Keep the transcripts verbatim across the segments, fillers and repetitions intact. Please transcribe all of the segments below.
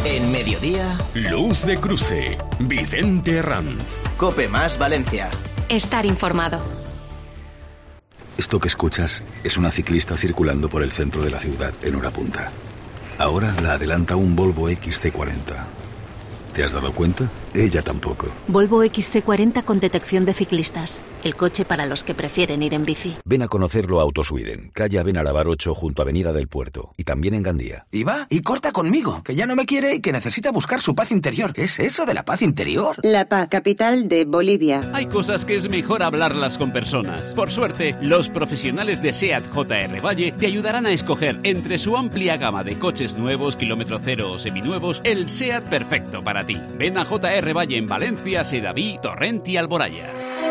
En Mediodía, Luz de Cruce, Vicente Herranz. Cope Más Valencia. Estar informado. Esto que escuchas es una ciclista circulando por el centro de la ciudad en hora punta. Ahora la adelanta un Volvo equis ce cuarenta. ¿Te has dado cuenta? Ella tampoco. Volvo equis ce cuarenta con detección de ciclistas. El coche para los que prefieren ir en bici. Ven a conocerlo a Autosweden, calle Benarabar ocho junto a Avenida del Puerto. Y también en Gandía. Y va, y corta conmigo, que ya no me quiere y que necesita buscar su paz interior. ¿Qué es eso de la paz interior? La Paz, capital de Bolivia. Hay cosas que es mejor hablarlas con personas. Por suerte, los profesionales de SEAT J R Valle te ayudarán a escoger entre su amplia gama de coches nuevos, kilómetro cero o seminuevos, el SEAT perfecto para ti. Ven a J R Valle en Valencia, Sedaví, Torrent y Alboraya.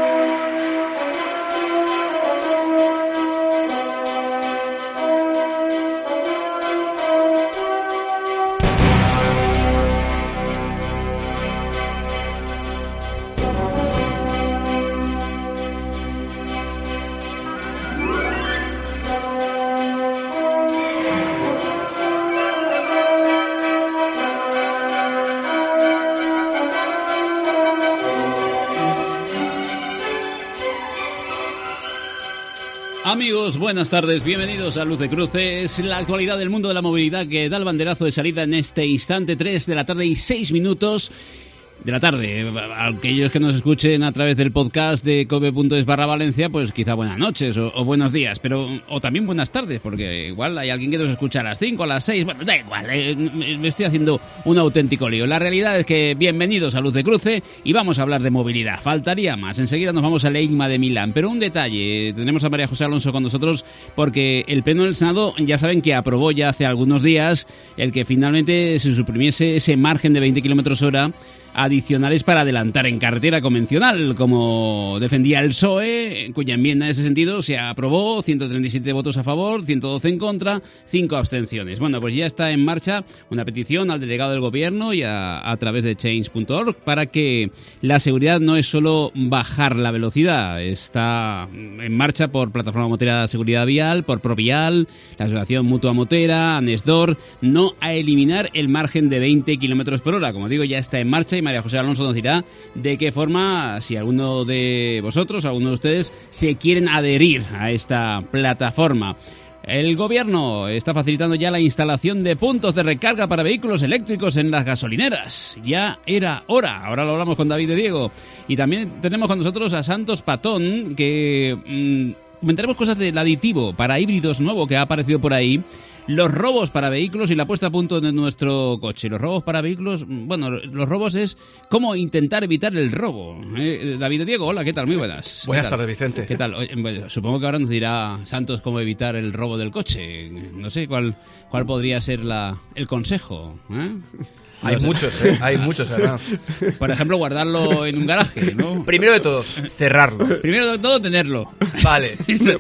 Amigos, buenas tardes, bienvenidos a Luz de Cruce. Es la actualidad del mundo de la movilidad que da el banderazo de salida en este instante, tres de la tarde y seis minutos de la tarde. Aquellos que nos escuchen a través del podcast de cope punto es barra Valencia, pues quizá buenas noches o, o buenos días, pero o también buenas tardes, porque igual hay alguien que nos escucha a las cinco, a las seis, bueno, da igual, eh, me estoy haciendo un auténtico lío. La realidad es que bienvenidos a Luz de Cruce y vamos a hablar de movilidad, faltaría más. Enseguida nos vamos al EICMA de Milán, pero un detalle, tenemos a María José Alonso con nosotros porque el Pleno del Senado ya saben que aprobó ya hace algunos días el que finalmente se suprimiese ese margen de veinte kilómetros hora adicionales para adelantar en carretera convencional, como defendía el P S O E, cuya enmienda en ese sentido se aprobó, ciento treinta y siete votos a favor, ciento doce en contra, cinco abstenciones. Bueno, pues ya está en marcha una petición al delegado del gobierno y a, a través de change punto org para que la seguridad no es solo bajar la velocidad, está en marcha por Plataforma Motera Seguridad Vial, por Provial, la Asociación Mutua Motera, ANESDOR, no a eliminar el margen de veinte kilómetros por hora. Como digo, ya está en marcha y María José Alonso nos dirá de qué forma, si alguno de vosotros, alguno de ustedes, se quieren adherir a esta plataforma. El gobierno está facilitando ya la instalación de puntos de recarga para vehículos eléctricos en las gasolineras. Ya era hora. Ahora lo hablamos con David de Diego. Y también tenemos con nosotros a Santos Patón, que mmm, comentaremos cosas del aditivo para híbridos nuevo que ha aparecido por ahí. Los robos para vehículos y la puesta a punto de nuestro coche. Los robos para vehículos, bueno, los robos es cómo intentar evitar el robo. Eh, David Diego, hola, ¿qué tal? Muy buenas. Buenas tardes, Vicente. ¿Qué tal? Oye, bueno, supongo que ahora nos dirá Santos cómo evitar el robo del coche. No sé cuál cuál podría ser la el consejo, ¿eh? Hay no, muchos, ¿eh? Hay muchos, además. Por ejemplo, guardarlo en un garaje, ¿no? Primero de todo, cerrarlo. Primero de todo, tenerlo. Vale.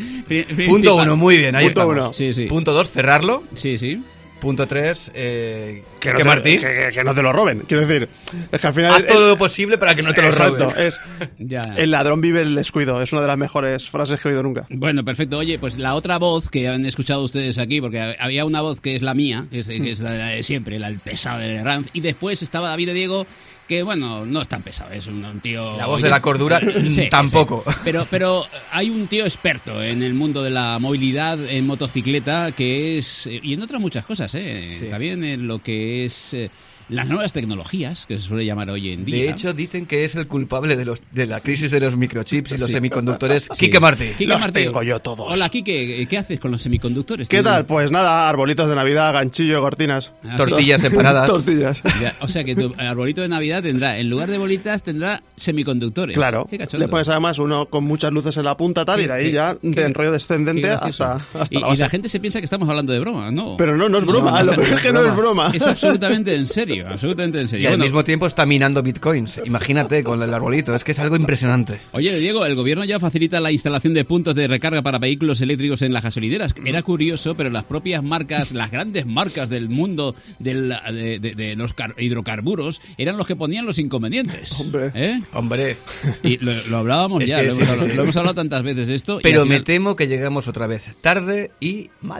Punto uno, muy bien, ahí Punto estamos. Uno. Sí, sí. Punto dos, cerrarlo. Sí, sí. Punto tres, eh, que, no te, Martín? Que, que, que no te lo roben. Quiero decir, es que al final... Haz todo lo posible para que no te lo exacto, roben. Es, ya. El ladrón vive el descuido. Es una de las mejores frases que he oído nunca. Bueno, perfecto. Oye, pues la otra voz que han escuchado ustedes aquí, porque había una voz que es la mía, que es, que es la de siempre, la del pesado del Herranz, y después estaba David de Diego, que bueno, no es tan pesado, es un, un tío... La voz de la cordura sí, tampoco. Sí. Pero, pero hay un tío experto en el mundo de la movilidad en motocicleta que es... Y en otras muchas cosas, ¿eh? Sí. También en lo que es... Eh, las nuevas tecnologías, que se suele llamar hoy en día. De hecho, dicen que es el culpable de los de la crisis de los microchips y los sí. semiconductores. Sí. Quique Martí. Quique los Martí. tengo yo todos. Hola, Quique. ¿Qué haces con los semiconductores? ¿Qué tal? Pues nada, arbolitos de Navidad, ganchillo, cortinas. ¿Ah, tortillas sí? separadas. Tortillas. Ya, o sea que tu arbolito de Navidad tendrá, en lugar de bolitas, tendrá semiconductores. Claro. Le pones además uno con muchas luces en la punta tal, y de ahí ¿Qué, ya qué, de enrollo descendente hasta, hasta y, la base. Y la gente se piensa que estamos hablando de broma, ¿no? Pero no, no es broma. No, no, lo es, es que no es broma. Es absolutamente en serio, absolutamente en serio. Y al bueno, mismo tiempo está minando bitcoins. Imagínate con el arbolito. Es que es algo impresionante. Oye, Diego, el gobierno ya facilita la instalación de puntos de recarga para vehículos eléctricos en las gasolineras. Era curioso, pero las propias marcas, las grandes marcas del mundo del, de, de, de los car- hidrocarburos, eran los que ponían los inconvenientes. Hombre. ¿Eh? Hombre. Y lo, lo hablábamos es ya, lo, sí. lo, lo hemos hablado tantas veces esto. Pero final... me temo que llegamos otra vez tarde y mal.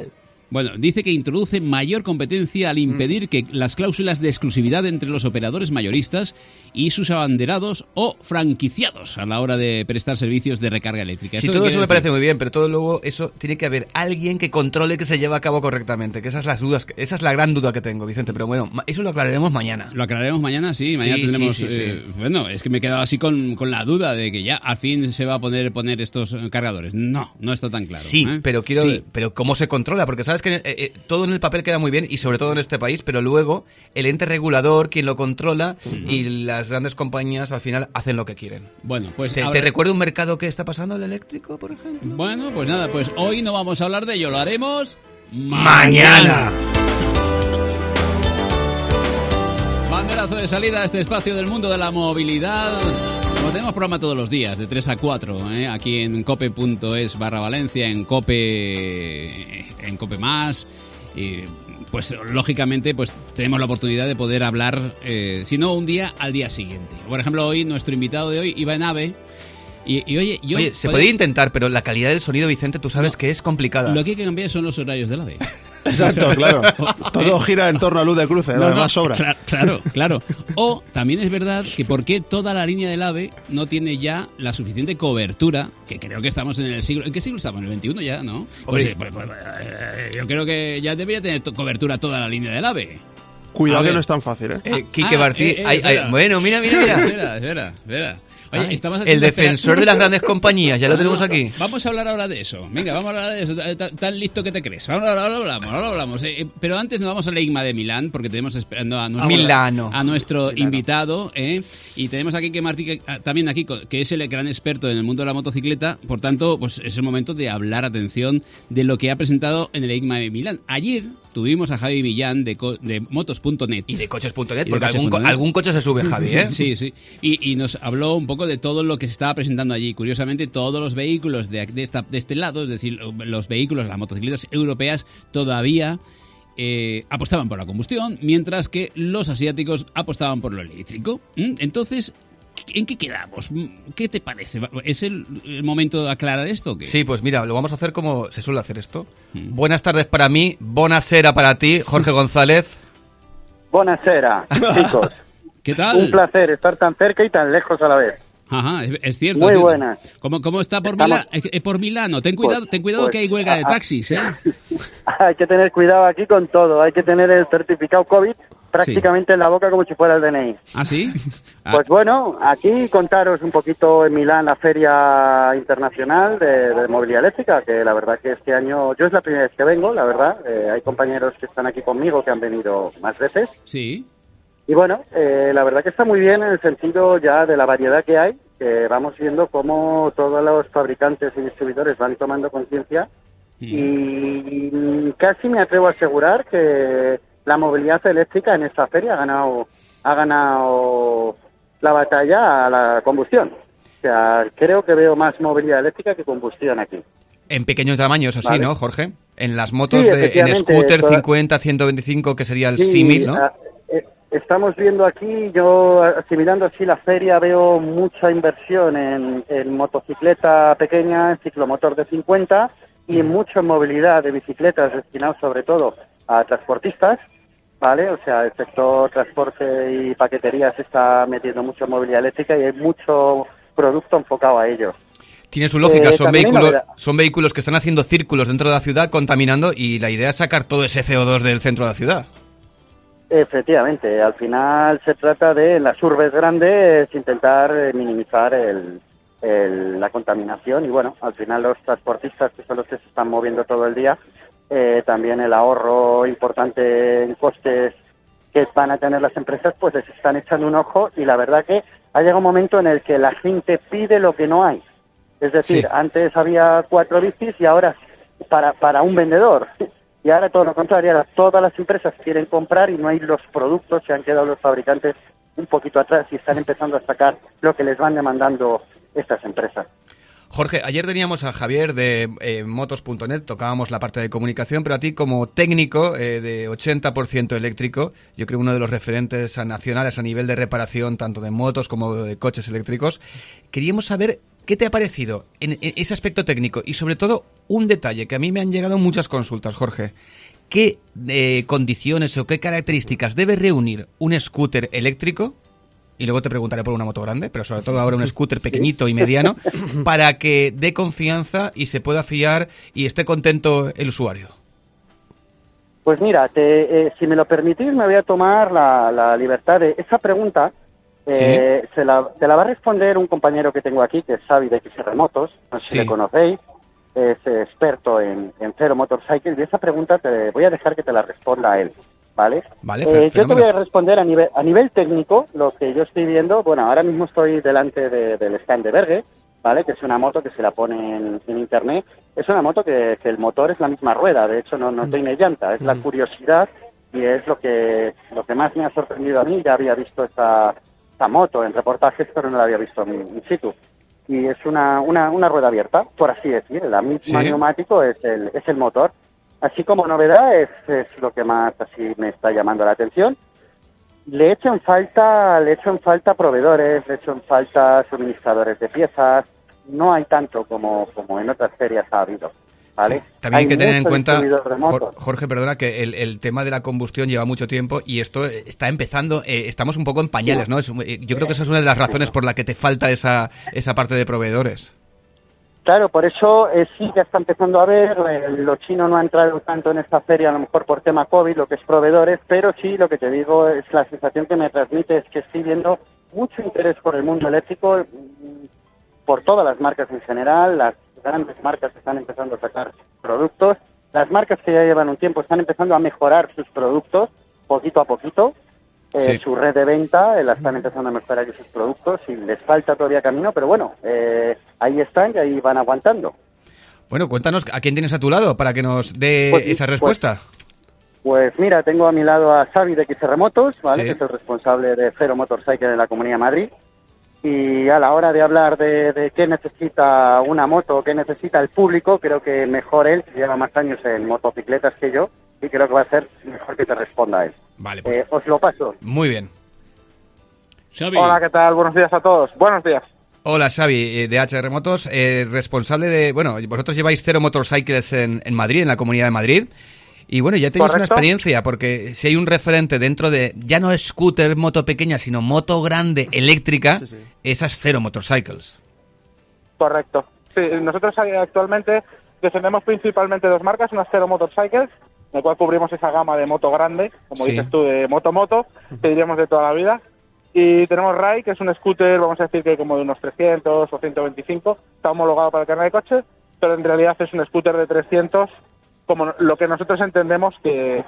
Bueno, dice que introduce mayor competencia al impedir mm. que las cláusulas de exclusividad entre los operadores mayoristas y sus abanderados o franquiciados a la hora de prestar servicios de recarga eléctrica. Sí, todo eso me decir? parece muy bien, pero todo luego eso tiene que haber alguien que controle que se lleve a cabo correctamente, que esas las dudas, esa es la gran duda que tengo, Vicente, pero bueno, eso lo aclararemos mañana. Lo aclararemos mañana, sí, mañana sí, tendremos... Sí, sí, eh, sí. Bueno, es que me he quedado así con, con la duda de que ya al fin se va a poder poner estos cargadores. No, no está tan claro. Sí, ¿eh? pero quiero... Sí. Pero ¿cómo se controla? Porque sabes que eh, eh, todo en el papel queda muy bien y sobre todo en este país, pero luego el ente regulador, quien lo controla uh-huh. y las grandes compañías al final hacen lo que quieren. Bueno, pues... ¿Te, ahora... ¿Te recuerda un mercado que está pasando el eléctrico, por ejemplo? Bueno, pues nada, pues hoy no vamos a hablar de ello, lo haremos mañana. Banderazo de salida a este espacio del mundo de la movilidad. Como tenemos programa todos los días, de tres a cuatro, ¿eh? Aquí en cope.es barra Valencia, en Cope, en Cope Más, y pues lógicamente pues tenemos la oportunidad de poder hablar, eh, si no un día, al día siguiente. Por ejemplo, hoy, nuestro invitado de hoy iba en AVE. Y, y oye, yo, oye, se podría intentar, pero la calidad del sonido, Vicente, tú sabes no, que es complicada. Lo que hay que cambiar son los horarios del AVE. Exacto, claro. Todo gira en torno a Luz de Cruce, no, además sobra. Claro, claro, claro. O también es verdad que por qué toda la línea del AVE no tiene ya la suficiente cobertura, que creo que estamos en el siglo... ¿En qué siglo estamos? ¿En el veintiuno ya, no? Pues, pues, pues, eh, yo creo que ya debería tener to- cobertura toda la línea del AVE. Cuidado que no es tan fácil, ¿eh? eh Quique ah, Martí... Eh, eh, ay, ay, bueno, mira, mira, mira. Espera, espera, espera. Oye, Ay, estamos el defensor espera. de las grandes compañías, ya lo tenemos aquí. Vamos a hablar ahora de eso. Venga, vamos a hablar de eso. ¿Tan, tan listo que te crees? Ahora, ahora hablamos, ahora hablamos. Eh, pero antes nos vamos al EICMA de Milán, porque tenemos esperando a nuestro, Milano. A nuestro Milano. invitado. Eh, y tenemos aquí que Martí, que, también aquí, que es el gran experto en el mundo de la motocicleta. Por tanto, pues es el momento de hablar, atención, de lo que ha presentado en el EICMA de Milán. Ayer tuvimos a Javi Villán de, co- de motos punto net. Y de coches punto net, porque algún, co- algún coche se sube, Javi, ¿eh? Sí, sí. Y, y nos habló un poco de todo lo que se estaba presentando allí. Curiosamente, todos los vehículos de, de, esta, de este lado, es decir, los vehículos, las motocicletas europeas, todavía eh, apostaban por la combustión, mientras que los asiáticos apostaban por lo eléctrico. ¿Mm? Entonces, ¿en qué quedamos? ¿Qué te parece? ¿Es el, el momento de aclarar esto o qué? Sí, pues mira, lo vamos a hacer como se suele hacer esto. Mm. Buenas tardes para mí, buonasera para ti, Jorge González. Buonasera, chicos. ¿Qué tal? Un placer estar tan cerca y tan lejos a la vez. Ajá, es, es cierto. Muy es cierto. buenas. ¿Cómo, cómo está por, Estamos... Mila, eh, por Milano? Ten cuidado, pues, ten cuidado pues, que hay huelga de ah, taxis, ¿eh? Hay que tener cuidado aquí con todo. Hay que tener el certificado COVID prácticamente sí. en la boca como si fuera el D N I. ¿Ah, sí? Ah. Pues bueno, aquí contaros un poquito en Milán la Feria Internacional de, de Movilidad Eléctrica, que la verdad que este año, yo es la primera vez que vengo, la verdad. Eh, hay compañeros que están aquí conmigo que han venido más veces. Sí. Y bueno, eh, la verdad que está muy bien en el sentido ya de la variedad que hay, que vamos viendo cómo todos los fabricantes y distribuidores van tomando conciencia mm. y casi me atrevo a asegurar que la movilidad eléctrica en esta feria ha ganado, ha ganado la batalla a la combustión. O sea, creo que veo más movilidad eléctrica que combustión aquí. En pequeño tamaño, eso sí, ¿vale? ¿No, Jorge? En las motos, sí, de, en scooter toda... cincuenta, ciento veinticinco, que sería el sí, símil, ¿no? A, eh, Estamos viendo aquí, yo asimilando así la feria, veo mucha inversión en, en motocicleta pequeña, en ciclomotor de cincuenta y mucha movilidad de bicicletas destinados sobre todo a transportistas, ¿vale? O sea, el sector transporte y paquetería se está metiendo mucho en movilidad eléctrica y hay mucho producto enfocado a ellos. Tiene su lógica, eh, son vehículos son vehículos que están haciendo círculos dentro de la ciudad contaminando y la idea es sacar todo ese C O dos del centro de la ciudad. Efectivamente, al final se trata de, en las urbes grandes, intentar eh, minimizar el, el, la contaminación y bueno, al final los transportistas, que son los que se están moviendo todo el día, eh, también el ahorro importante en costes que van a tener las empresas, pues les están echando un ojo y la verdad que ha llegado un momento en el que la gente pide lo que no hay. Es decir, sí. Antes había cuatro bicis y ahora para, para un vendedor. Y ahora todo lo contrario, ahora todas las empresas quieren comprar y no hay los productos, se han quedado los fabricantes un poquito atrás y están empezando a sacar lo que les van demandando estas empresas. Jorge, ayer teníamos a Javier de eh, motos punto net, tocábamos la parte de comunicación, pero a ti como técnico eh, de ochenta por ciento eléctrico, yo creo uno de los referentes nacionales a nivel de reparación tanto de motos como de coches eléctricos, queríamos saber ¿qué te ha parecido en, en ese aspecto técnico? Y sobre todo, un detalle que a mí me han llegado muchas consultas, Jorge. ¿Qué eh, condiciones o qué características debe reunir un scooter eléctrico? Y luego te preguntaré por una moto grande, pero sobre todo ahora un scooter pequeñito y mediano, para que dé confianza y se pueda fiar y esté contento el usuario. Pues mira, te, eh, si me lo permitís, me voy a tomar la, la libertad de esa pregunta. Eh, ¿Sí? se la, te la va a responder un compañero que tengo aquí, que es Xavi de X R Motos, no sé sí. si le conocéis, es experto en, en Zero Motorcycle, y esa pregunta te voy a dejar que te la responda a él. ¿Vale? Vale, eh, yo te voy a responder a nivel a nivel técnico, lo que yo estoy viendo. Bueno, ahora mismo estoy delante de, del stand de Berge, ¿vale? Que es una moto que se la pone en, en internet. Es una moto que, que el motor es la misma rueda, de hecho no, no tiene llanta, es la curiosidad y es lo que lo que más me ha sorprendido a mí. Ya había visto esta, esta moto en reportajes, pero no la había visto in, in situ. Y es una, una, una rueda abierta, por así decir, la misma ¿Sí? neumático es el, es el motor. Así como novedad es, es lo que más así me está llamando la atención. Le echo en falta, le echo en falta proveedores, le echo en falta suministradores de piezas. No hay tanto como, como en otras ferias ha habido, ¿vale? Sí, también hay, hay que tener en cuenta, Jorge, Jorge, perdona, que el, el tema de la combustión lleva mucho tiempo y esto está empezando, eh, estamos un poco en pañales, sí. ¿no? Es, yo creo que esa es una de las razones por la que te falta esa, esa parte de proveedores. Claro, por eso eh, sí ya está empezando a ver, eh, lo chino no ha entrado tanto en esta feria, a lo mejor por tema COVID, lo que es proveedores, pero sí lo que te digo es la sensación que me transmite es que estoy viendo mucho interés por el mundo eléctrico, por todas las marcas en general, las grandes marcas están empezando a sacar productos, las marcas que ya llevan un tiempo están empezando a mejorar sus productos poquito a poquito. Eh, sí. Su red de venta, eh, la están empezando a mejorar sus productos y les falta todavía camino, pero bueno, eh, ahí están y ahí van aguantando. Bueno, cuéntanos, ¿a quién tienes a tu lado para que nos dé pues, esa respuesta? Pues, pues mira, tengo a mi lado a Xavi de X R Motos, ¿vale? Sí. Que es el responsable de Zero Motorcycle en la Comunidad de Madrid. Y a la hora de hablar de, de qué necesita una moto, qué necesita el público, creo que mejor él, que lleva más años en motocicletas que yo, y creo que va a ser mejor que te responda a él. Vale, pues. Eh, os lo paso. Muy bien. Xavi. Hola, ¿qué tal? Buenos días a todos. Buenos días. Hola, Xavi, de H R Motos, eh, responsable de... Bueno, vosotros lleváis Zero Motorcycles en, en Madrid, en la Comunidad de Madrid. Y bueno, ya tenéis una experiencia, porque si hay un referente dentro de... Ya no es scooter, moto pequeña, sino moto grande, eléctrica, sí, sí. Esas Zero Motorcycles. Correcto. Sí, nosotros actualmente defendemos principalmente dos marcas, unas Zero Motorcycles, en el cual cubrimos esa gama de moto grande, como sí. dices tú, de moto-moto, que diríamos de toda la vida. Y tenemos Rai, que es un scooter, vamos a decir que como de unos trescientos o ciento veinticinco, está homologado para el carnet de coche, pero en realidad es un scooter de trescientos, como lo que nosotros entendemos que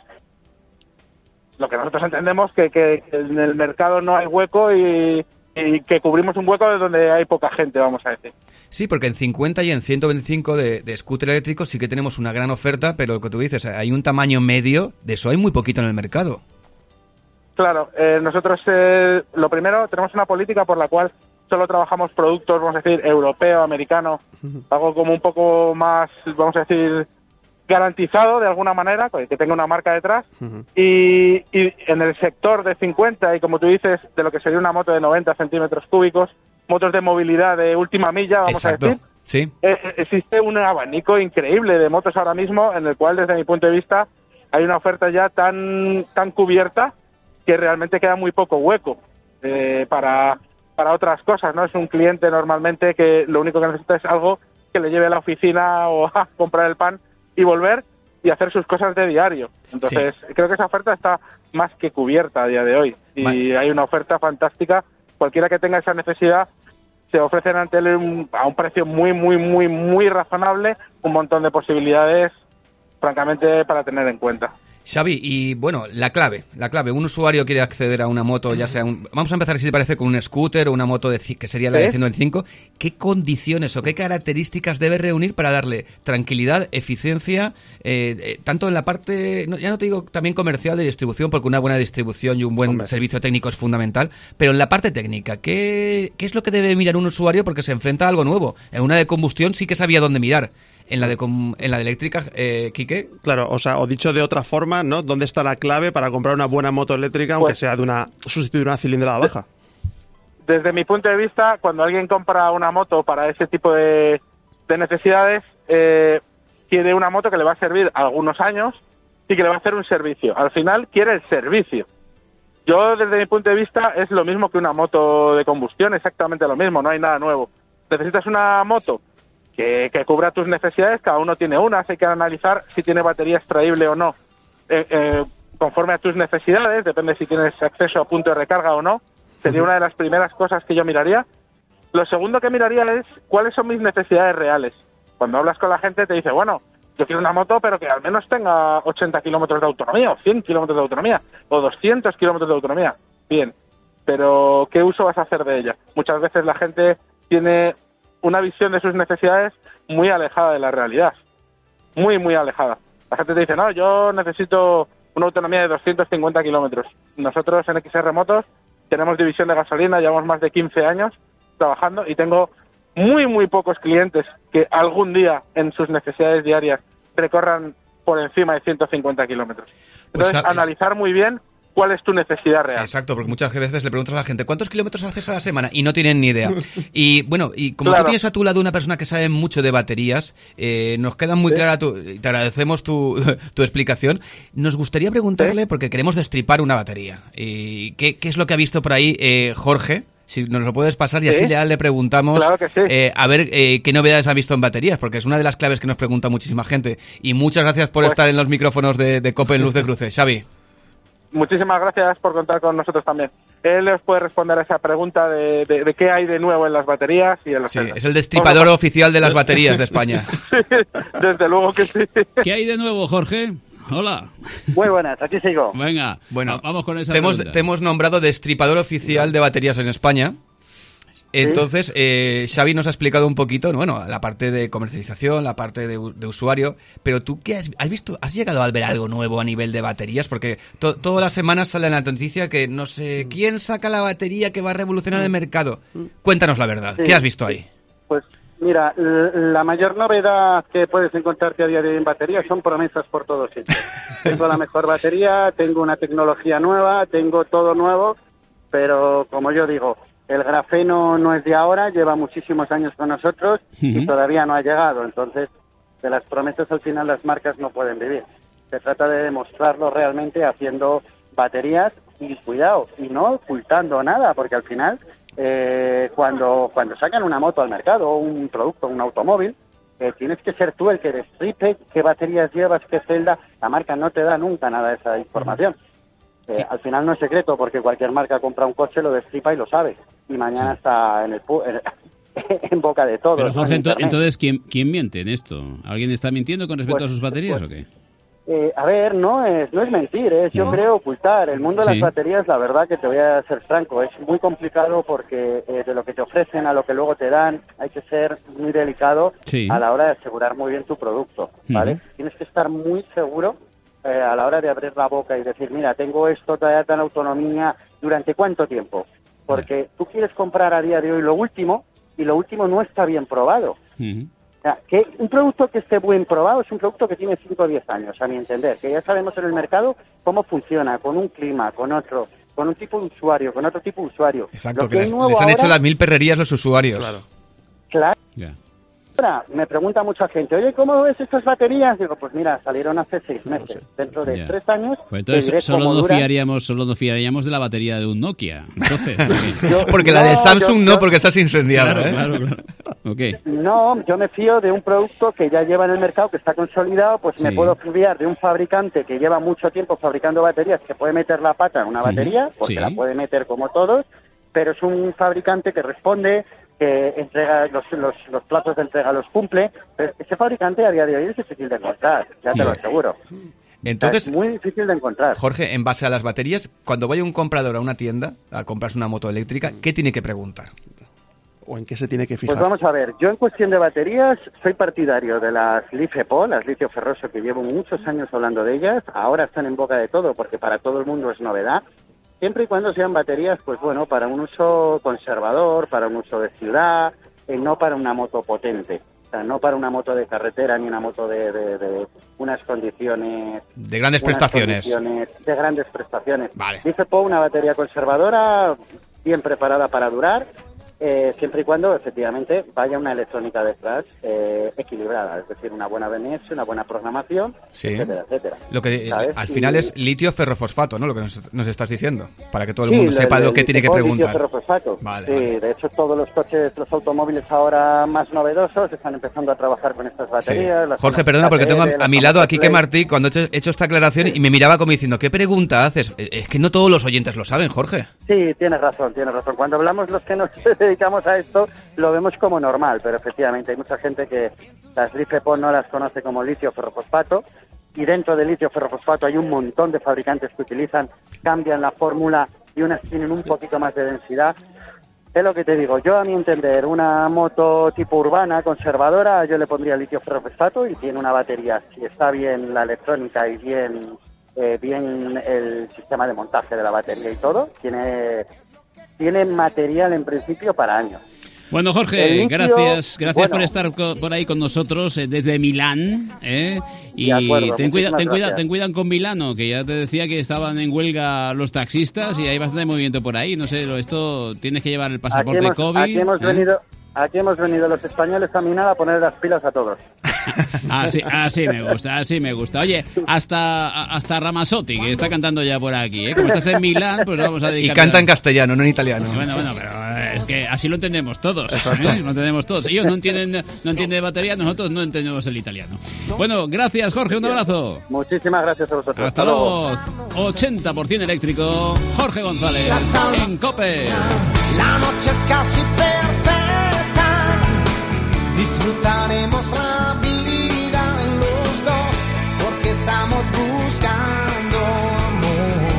lo que nosotros entendemos que, que en el mercado no hay hueco y, y que cubrimos un hueco de donde hay poca gente, vamos a decir. Sí, porque en cincuenta y en ciento veinticinco de, de scooter eléctricos sí que tenemos una gran oferta, pero lo que tú dices, hay un tamaño medio, de eso hay muy poquito en el mercado. Claro, eh, nosotros eh, lo primero tenemos una política por la cual solo trabajamos productos, vamos a decir, europeo, americano, algo como un poco más, vamos a decir, garantizado de alguna manera, que tenga una marca detrás. Uh-huh. y, y en el sector de cincuenta y como tú dices, de lo que sería una moto de noventa centímetros cúbicos, motos de movilidad de última milla, vamos Exacto. a decir, sí. eh, existe un abanico increíble de motos ahora mismo en el cual, desde mi punto de vista, hay una oferta ya tan, tan cubierta que realmente queda muy poco hueco eh, para, para otras cosas, ¿no? Es un cliente normalmente que lo único que necesita es algo que le lleve a la oficina o a comprar el pan y volver y hacer sus cosas de diario. Entonces, sí. creo que esa oferta está más que cubierta a día de hoy. Y vale. hay una oferta fantástica. Cualquiera que tenga esa necesidad, se ofrecen ante él un, a un precio muy, muy, muy, muy razonable, un montón de posibilidades, francamente, para tener en cuenta. Xavi, y bueno, la clave, la clave, un usuario quiere acceder a una moto, ya sea un... Vamos a empezar, si te parece, con un scooter o una moto de que sería la ¿Sí? de ciento veinticinco. ¿Qué condiciones o qué características debe reunir para darle tranquilidad, eficiencia, eh, eh, tanto en la parte, no, ya no te digo también comercial de distribución, porque una buena distribución y un buen Hombre. servicio técnico es fundamental, pero en la parte técnica, ¿qué, ¿qué es lo que debe mirar un usuario? Porque se enfrenta a algo nuevo. En una de combustión sí que sabía dónde mirar. En la de en la de eléctrica, eh, Quique. Claro, o sea, o dicho de otra forma, ¿no? ¿Dónde está la clave para comprar una buena moto eléctrica, aunque pues, sea de una sustituir una cilindrada baja? desde mi punto de vista, cuando alguien compra una moto para ese tipo de, de necesidades, eh, quiere una moto que le va a servir algunos años y que le va a hacer un servicio. Al final quiere el servicio. Yo, desde mi punto de vista, es lo mismo que una moto de combustión, exactamente lo mismo, no hay nada nuevo. Necesitas una moto que, que cubra tus necesidades, cada uno tiene unas, hay que analizar si tiene batería extraíble o no, eh, eh, conforme a tus necesidades, depende si tienes acceso a punto de recarga o no, sería una de las primeras cosas que yo miraría. Lo segundo que miraría es cuáles son mis necesidades reales. Cuando hablas con la gente te dice, bueno, yo quiero una moto pero que al menos tenga ochenta kilómetros de autonomía, o cien kilómetros de autonomía, o doscientos kilómetros de autonomía. Bien, pero ¿qué uso vas a hacer de ella? Muchas veces la gente tiene una visión de sus necesidades muy alejada de la realidad, muy, muy alejada. La gente te dice, no, yo necesito una autonomía de doscientos cincuenta kilómetros. Nosotros en X R Motos tenemos división de gasolina, llevamos más de quince años trabajando y tengo muy, muy pocos clientes que algún día en sus necesidades diarias recorran por encima de ciento cincuenta kilómetros. Entonces, pues, analizar muy bien cuál es tu necesidad real. Exacto, porque muchas veces le preguntas a la gente, ¿cuántos kilómetros haces a la semana? Y no tienen ni idea. Y bueno, y como Claro. tú tienes a tu lado una persona que sabe mucho de baterías, eh, nos queda muy Sí. clara tu, te agradecemos tu, tu explicación. Nos gustaría preguntarle, porque queremos destripar una batería. Y ¿qué, qué es lo que ha visto por ahí eh, Jorge? Si nos lo puedes pasar y Sí. así ya le preguntamos Claro que sí. eh, a ver eh, qué novedades ha visto en baterías, porque es una de las claves que nos pregunta muchísima gente. Y muchas gracias por Pues- estar en los micrófonos de, de COPE en Luz de Cruce. Xavi. Muchísimas gracias por contar con nosotros también. Él os puede responder a esa pregunta de, de, de qué hay de nuevo en las baterías y en los Sí, celdas. es el destripador Vamos oficial de las baterías de España. a- Desde luego que sí. ¿Qué hay de nuevo, Jorge? Hola. Muy buenas, aquí sigo. Venga, Bueno, va- vamos con esa te hemos, pregunta. te hemos nombrado destripador oficial de baterías en España. Entonces, eh, Xavi nos ha explicado un poquito, bueno, la parte de comercialización, la parte de, u- de usuario, pero tú qué has, has visto, has llegado a ver algo nuevo a nivel de baterías, porque to- todas las semanas sale en la noticia que no sé quién saca la batería que va a revolucionar el mercado. Cuéntanos la verdad, Sí. ¿qué has visto ahí? Pues mira, l- la mayor novedad que puedes encontrarte a día de hoy en baterías son promesas por todos sitios. Tengo la mejor batería, tengo una tecnología nueva, tengo todo nuevo, pero como yo digo, el grafeno no es de ahora, lleva muchísimos años con nosotros y Ujú. todavía no ha llegado. Entonces, de las promesas al final las marcas no pueden vivir. Se trata de demostrarlo realmente haciendo baterías y cuidado, y no ocultando nada, porque al final eh, cuando, cuando sacan una moto al mercado o un producto, un automóvil, eh, tienes que ser tú el que destripe qué baterías llevas, qué celda. La marca no te da nunca nada de esa información. Eh, al final no es secreto, porque cualquier marca compra un coche, lo destripa y lo sabe. Y mañana está en el pu- en, en boca de todos. Pero ¿no? Jorge, En ento- Internet. entonces, ¿quién, ¿quién miente en esto? ¿Alguien está mintiendo con respecto Pues- a sus baterías pues- o qué? Eh, a ver, no es no es mentir, es yo No. creo ocultar. El mundo de Sí. las baterías, la verdad que te voy a ser franco, es muy complicado porque eh, de lo que te ofrecen a lo que luego te dan hay que ser muy delicado Sí. a la hora de asegurar muy bien tu producto, ¿vale? Ujú. Tienes que estar muy seguro eh, a la hora de abrir la boca y decir, mira, tengo esto, todavía tan autonomía, ¿durante cuánto tiempo? Porque tú quieres comprar a día de hoy lo último y lo último no está bien probado. Ujú. O sea, que un producto que esté bien probado es un producto que tiene cinco o diez años, a mi entender, que ya sabemos en el mercado cómo funciona, con un clima, con otro, con un tipo de usuario, con otro tipo de usuario. Exacto, Lo que hay les, nuevo les han ahora, hecho las mil perrerías los usuarios. Claro. claro, Ya. ahora me pregunta mucha gente, oye, ¿cómo ves estas baterías? Digo, pues mira, salieron hace seis meses. Dentro de Ya. tres años, Pues te diré entonces solo cómo nos duran. fiaríamos, solo nos fiaríamos de la batería de un Nokia. Entonces, ¿o qué? Yo- Porque la de no, Samsung yo- no, yo- porque estás incendiada, claro, ¿eh? claro, claro. ¿Ok? No, yo me fío de un producto que ya lleva en el mercado, que está consolidado, pues me Sí. puedo fiar de un fabricante que lleva mucho tiempo fabricando baterías, que puede meter la pata en una Ujú, batería, porque sí. la puede meter como todos, pero es un fabricante que responde, que entrega los, los, los plazos de entrega los cumple. Pero ese fabricante a día de hoy es difícil de encontrar, ya te Sí. lo aseguro. Entonces, es muy difícil de encontrar. Jorge, en base a las baterías, cuando vaya un comprador a una tienda a comprarse una moto eléctrica, ¿qué tiene que preguntar? ¿O en qué se tiene que fijar? Pues vamos a ver, yo en cuestión de baterías soy partidario de las LiFePO, las litio ferroso, que llevo muchos años hablando de ellas, ahora están en boca de todo porque para todo el mundo es novedad, siempre y cuando sean baterías, pues bueno, para un uso conservador, para un uso de ciudad, eh, no para una moto potente, o sea, no para una moto de carretera ni una moto de, de, de unas condiciones... De grandes unas prestaciones. condiciones de grandes prestaciones. Vale. LiFePO, una batería conservadora, bien preparada para durar, eh, siempre y cuando efectivamente vaya una electrónica detrás eh, equilibrada, es decir, una buena B M S, una buena programación, sí. etcétera, etcétera. Lo que eh, al final y... es litio ferrofosfato, ¿no? Lo que nos, nos estás diciendo, para que todo el sí, mundo sepa el, lo que el tiene que preguntar. Litio ferrofosfato. Vale, sí, vale. De hecho todos los coches, los automóviles ahora más novedosos están empezando a trabajar con estas baterías. Sí. Jorge, perdona, porque tengo a, a mi lado aquí que Martí, cuando he hecho, he hecho esta aclaración sí. y me miraba como diciendo, ¿qué pregunta haces? Es que no todos los oyentes lo saben, Jorge. Sí, tienes razón, tienes razón. Cuando hablamos los que nos dedicamos a esto, lo vemos como normal, pero efectivamente hay mucha gente que las LiFePO no las conoce como litio ferrofosfato, y dentro del litio ferrofosfato hay un montón de fabricantes que utilizan, cambian la fórmula y unas tienen un poquito más de densidad. Es lo que te digo, yo a mi entender, una moto tipo urbana, conservadora, yo le pondría litio ferrofosfato y tiene una batería, si está bien la electrónica y bien, eh, bien el sistema de montaje de la batería y todo, tiene, tiene material en principio para años. Bueno, Jorge, litio, gracias gracias bueno, por estar co- por ahí con nosotros eh, desde Milán. ¿eh? Y acuerdo, ten, cuida, ten, cuida, ten cuidado con Milano, que ya te decía que estaban en huelga los taxistas y hay bastante movimiento por ahí. No sé, esto tienes que llevar el pasaporte aquí hemos, COVID. Aquí hemos, ¿eh? venido, aquí hemos venido los españoles a Milán a poner las pilas a todos. Así, así me gusta, así me gusta. Oye, hasta hasta Ramazzotti, que está cantando ya por aquí, ¿eh? Como estás en Milán, pues vamos a dedicar... Y canta en castellano, no en italiano. Bueno, bueno, pero es que así lo entendemos todos, ¿eh? Lo entendemos todos. Ellos no entienden, no entienden de batería, nosotros no entendemos el italiano. Bueno, gracias, Jorge, un abrazo. Muchísimas gracias a vosotros. Hasta, Hasta luego. ochenta por ciento eléctrico, Jorge González, en COPE. La noche es casi perfecta, disfrutaremos la vida los dos, porque estamos buscando amor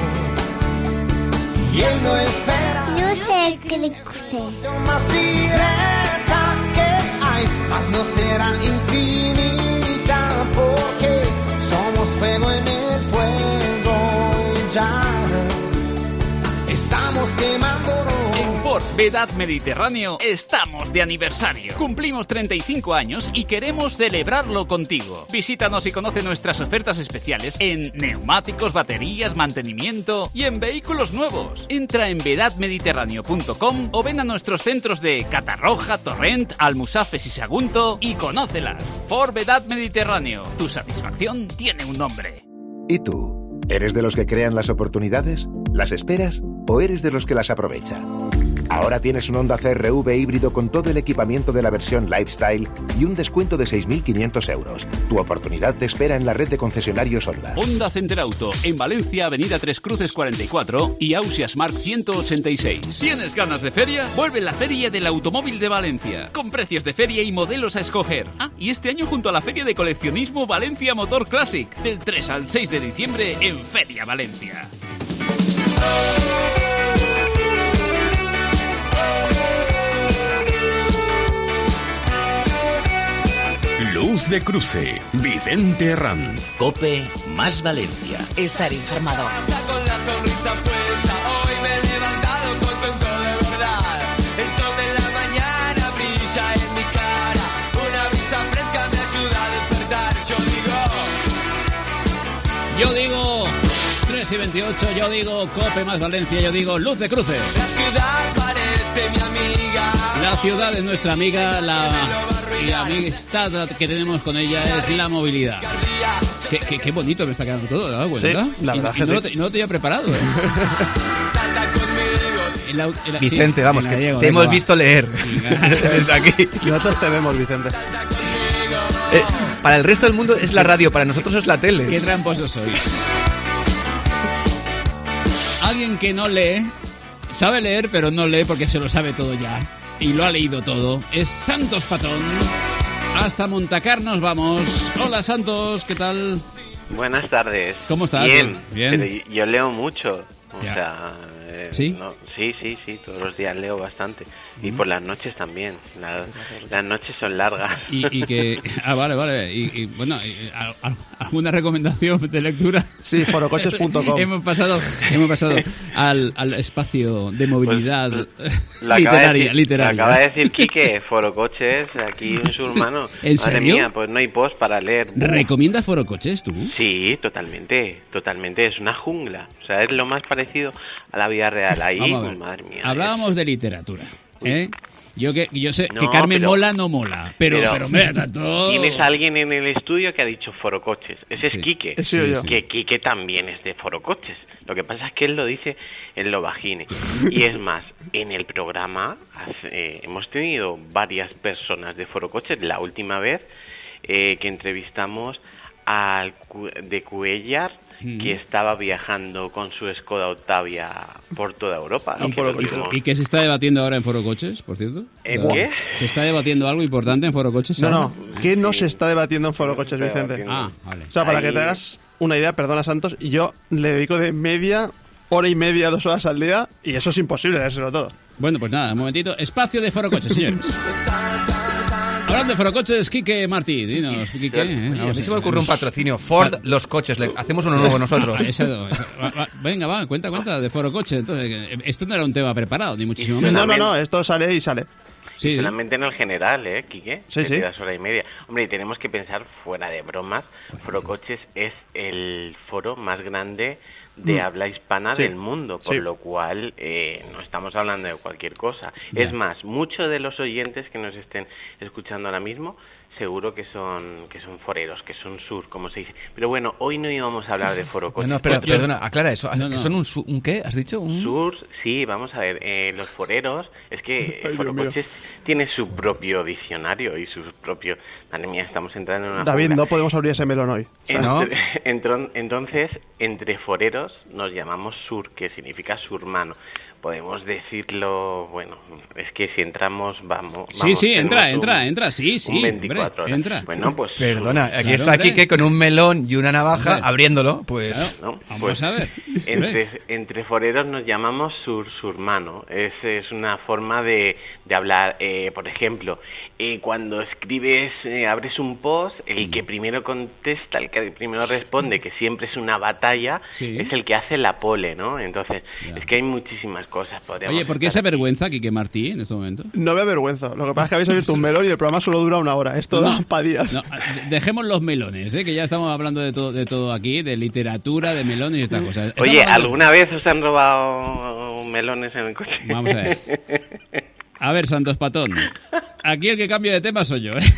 y él no espera. Luz de Cruce. Más directa que hay, más no será infinita, porque somos fuego en el fuego y ya estamos quemándonos. En Ford Vedad Mediterráneo estamos de aniversario. Cumplimos treinta y cinco años y queremos celebrarlo contigo. Visítanos y conoce nuestras ofertas especiales en neumáticos, baterías, mantenimiento y en vehículos nuevos. Entra en vedad mediterráneo punto com o ven a nuestros centros de Catarroja, Torrent, Almusafes y Sagunto y conócelas. Ford Vedad Mediterráneo. Tu satisfacción tiene un nombre. ¿Y tú? ¿Eres de los que crean las oportunidades? ¿Las esperas? ¿O eres de los que las aprovecha? Ahora tienes un Honda C R V híbrido con todo el equipamiento de la versión Lifestyle y un descuento de seis mil quinientos euros. Tu oportunidad te espera en la red de concesionarios Honda. Honda Center Auto, en Valencia, Avenida Tres Cruces cuarenta y cuatro y Ausias Mark ciento ochenta y seis. ¿Tienes ganas de feria? Vuelve la Feria del Automóvil de Valencia, con precios de feria y modelos a escoger. Ah, y este año junto a la Feria de Coleccionismo Valencia Motor Classic, del tres al seis de diciembre en Feria Valencia. Luz de Cruce, Vicente Herranz. COPE más Valencia. Estar informado. Con la sonrisa puesta, hoy me he levantado contento de verdad. El sol de la mañana brilla en mi cara. Una brisa fresca me ayuda a despertar. Yo digo... Yo digo... tres y veintiocho, yo digo COPE más Valencia, yo digo Luz de Cruce. La ciudad parece mi amiga. La ciudad es nuestra amiga, la, y la amistad que tenemos con ella es la movilidad. Qué, qué, qué bonito me está quedando todo, ¿verdad? Bueno, sí, ¿verdad? la verdad y, que y no, sí. lo te, no lo tenía preparado, ¿eh? El, el, Vicente, sí, vamos, que gallego, te hemos va. visto leer desde aquí. Nosotros te vemos, Vicente. Eh, para el resto del mundo es la radio, para nosotros es la tele. Qué tramposos sois. Alguien que no lee, sabe leer, pero no lee porque se lo sabe todo ya. Y lo ha leído todo. Es Santos Patón. Hasta Montacar nos vamos. Hola, Santos, ¿qué tal? Buenas tardes. ¿Cómo estás? Bien, bien. Pero yo, yo leo mucho. O ya. sea, eh, ¿Sí? No, sí, sí, sí, todos los días leo bastante. Y por las noches también. La, las noches son largas. Y, y que... Ah, vale, vale. Y, y bueno, y, a, a, ¿alguna recomendación de lectura? Sí, forocoches punto com. hemos pasado, hemos pasado al, al espacio de movilidad pues, la literaria. Acaba de decir, literaria. acaba de decir Quique, Forocoches, aquí un surmano. ¿En Madre serio? mía, pues no hay post para leer. ¿Recomiendas Forocoches tú? Sí, totalmente, totalmente. Es una jungla. O sea, es lo más parecido a la vida real. Ahí, Vamos a ver. madre mía. Hablábamos de literatura, ¿eh? Yo que yo sé No, que Carmen pero- mola no mola, pero pero, Pero mira, tanto Tienes a alguien en el estudio que ha dicho forocoches. Ese Sí. es Quique. He sido yo. Que Quique también es de forocoches. Lo que pasa es que él lo dice en lo bajine. Y es más, en el programa hace- eh, hemos tenido varias personas de forocoches. La última vez eh, que entrevistamos al Cu- de Cuellar, que estaba viajando con su Skoda Octavia por toda Europa. ¿Y, Que lo tuvimos- y qué se está debatiendo ahora en Foro Coches, por cierto? ¿En qué? ¿Se está debatiendo algo importante en Foro Coches? No, ahora? no. ¿Qué no se está debatiendo en Foro Coches, Vicente? Ah, vale. O sea, para Ahí- que te hagas una idea, perdona Santos, yo le dedico de media hora y media, dos horas al día, y eso es imposible, dárselo todo. Bueno, pues nada, un momentito. Espacio de Foro Coches, señores. Hablando de Foro Coches, Quique Martí, dinos, Quique. Oye, ¿eh? a mí Vamos se a- me ocurre un patrocinio. Ford, los coches. Le- hacemos uno nuevo nosotros. Ah, ese no, ese- va, va, venga, va, cuenta, cuenta de Foro Coches. Entonces, que, eh, esto no era un tema preparado, ni muchísimo menos. No, no, no, esto sale y sale. Sí, Solamente en el general, ¿eh, Quique? Sí, Te sí. quedas hora y media. Hombre, y tenemos que pensar fuera de bromas. Forocoches es el foro más grande de Mm. habla hispana Sí. del mundo, por Sí. lo cual eh, no estamos hablando de cualquier cosa. Ya. Es más, muchos de los oyentes que nos estén escuchando ahora mismo seguro que son que son foreros, que son sur, como se dice. Pero bueno, hoy no íbamos a hablar de No, forocoches. no, espera, Otros- perdona, aclara eso. No, no. ¿Son un, su- un qué? ¿Has dicho? Un... Sur, sí, vamos a ver, eh, los foreros, es que Ay, Dios Forocoches tiene su propio diccionario y sus propios... Madre mía, estamos entrando en una David, jungla. no podemos abrir ese melón hoy. O sea, Entre- entron- entonces, entre foreros nos llamamos sur, que significa surmano. Podemos decirlo, bueno, es que si entramos, vamos... Sí, vamos, sí, tenemos entra, un- entra, entra, sí, sí. un veinticuatro hombre, horas. entra. Bueno, pues... Perdona, aquí Claro, está hombre. Quique con un melón y una navaja Hombre. abriéndolo. Pues. Claro. ¿no? Vamos Pues, a ver. Entre, entre foreros nos llamamos sur surmano. Es, es una forma de, de hablar. Eh, por ejemplo, eh, cuando escribes, eh, abres un post, el que primero contesta, el que primero responde, que siempre es una batalla, Sí. es el que hace la pole, ¿no? Entonces, Ya. es que hay muchísimas cosas. Podríamos Oye, ¿por qué esa estar aquí. vergüenza, Quique Martí, en este momento? no me avergüenzo. Lo que pasa es que habéis abierto un melón y el programa solo dura una hora. Esto da para días. No, de- dejemos los melones, ¿eh? Que ya estamos hablando de todo, de todo aquí, de literatura, de melones y estas cosas. Estamos Oye, hablando- ¿alguna vez os han robado melones en el coche? Vamos a ver. A ver, Santos Patón. Aquí el que cambia de tema soy yo, ¿eh?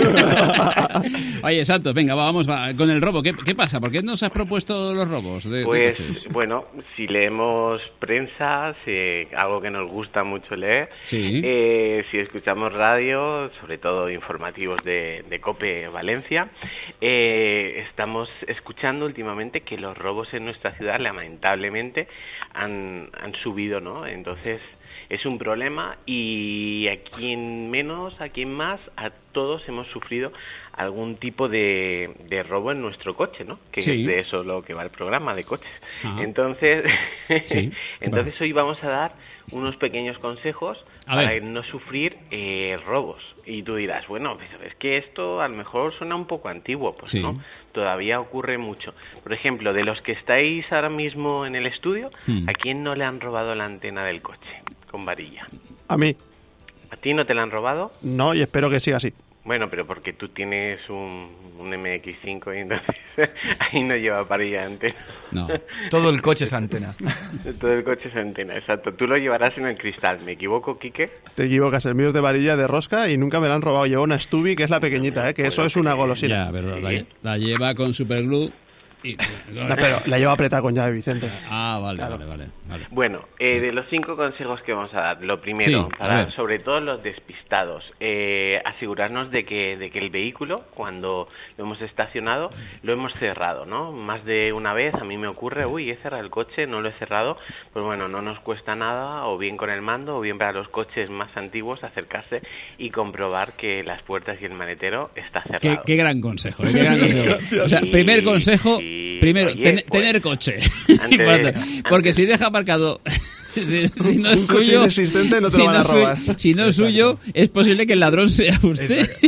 Oye, Santos, venga, va, vamos va, con el robo. ¿Qué, qué pasa? ¿Por qué nos has propuesto los robos de, de Pues coches? bueno, si leemos prensa, si, algo que nos gusta mucho leer, Sí. eh, si escuchamos radio, sobre todo informativos de, de COPE Valencia, eh, estamos escuchando últimamente que los robos en nuestra ciudad lamentablemente han, han subido, ¿no? Entonces es un problema y a quien menos, a quien más, a todos hemos sufrido algún tipo de, de robo en nuestro coche, ¿no? Que Sí. es de eso lo que va el programa de coches. Ajá. Entonces, Sí. entonces hoy vamos a dar unos pequeños consejos A para ver. no sufrir eh, robos. Y tú dirás, bueno, pues es que esto a lo mejor suena un poco antiguo, pues Sí. no, todavía ocurre mucho. Por ejemplo, de los que estáis ahora mismo en el estudio, Hmm. ¿a quién no le han robado la antena del coche con varilla? A mí, ¿A ti no te la han robado? no, y espero que siga así. Bueno, pero porque tú tienes un, un M X cinco y entonces ahí no lleva varilla de antena. No. Todo el coche es antena. Todo el coche es antena, exacto. Tú lo llevarás en el cristal, ¿me equivoco, Quique? Te equivocas, el mío es de varilla de rosca y nunca me la han robado. Llevo una Stubby que es la pequeñita, ¿eh? Que eso es una golosina. Ya, pero la, la lleva con superglue y... No, pero la llevo apretada con llave, Vicente. Ah, vale, vale, vale, vale. Bueno, eh, de los cinco consejos que vamos a dar, lo primero, Sí, a para ver. sobre todo los despistados, eh, asegurarnos de que, de que el vehículo, cuando lo hemos estacionado, lo hemos cerrado, ¿no? Más de una vez a mí me ocurre, uy, he cerrado el coche, no lo he cerrado, pues bueno, no nos cuesta nada, o bien con el mando, o bien para los coches más antiguos, acercarse y comprobar que las puertas y el maletero está Qué, cerrado. qué gran consejo, ¿eh? Qué gran consejo. O sea, Sí, primer consejo, sí. primero, Oye, ten- pues, tener coche. antes- Importante. Porque antes- si deja aparcado... Si, si no es Un coche suyo, inexistente no te si lo van a es suyo- robar. si no es suyo, es posible que el ladrón sea usted.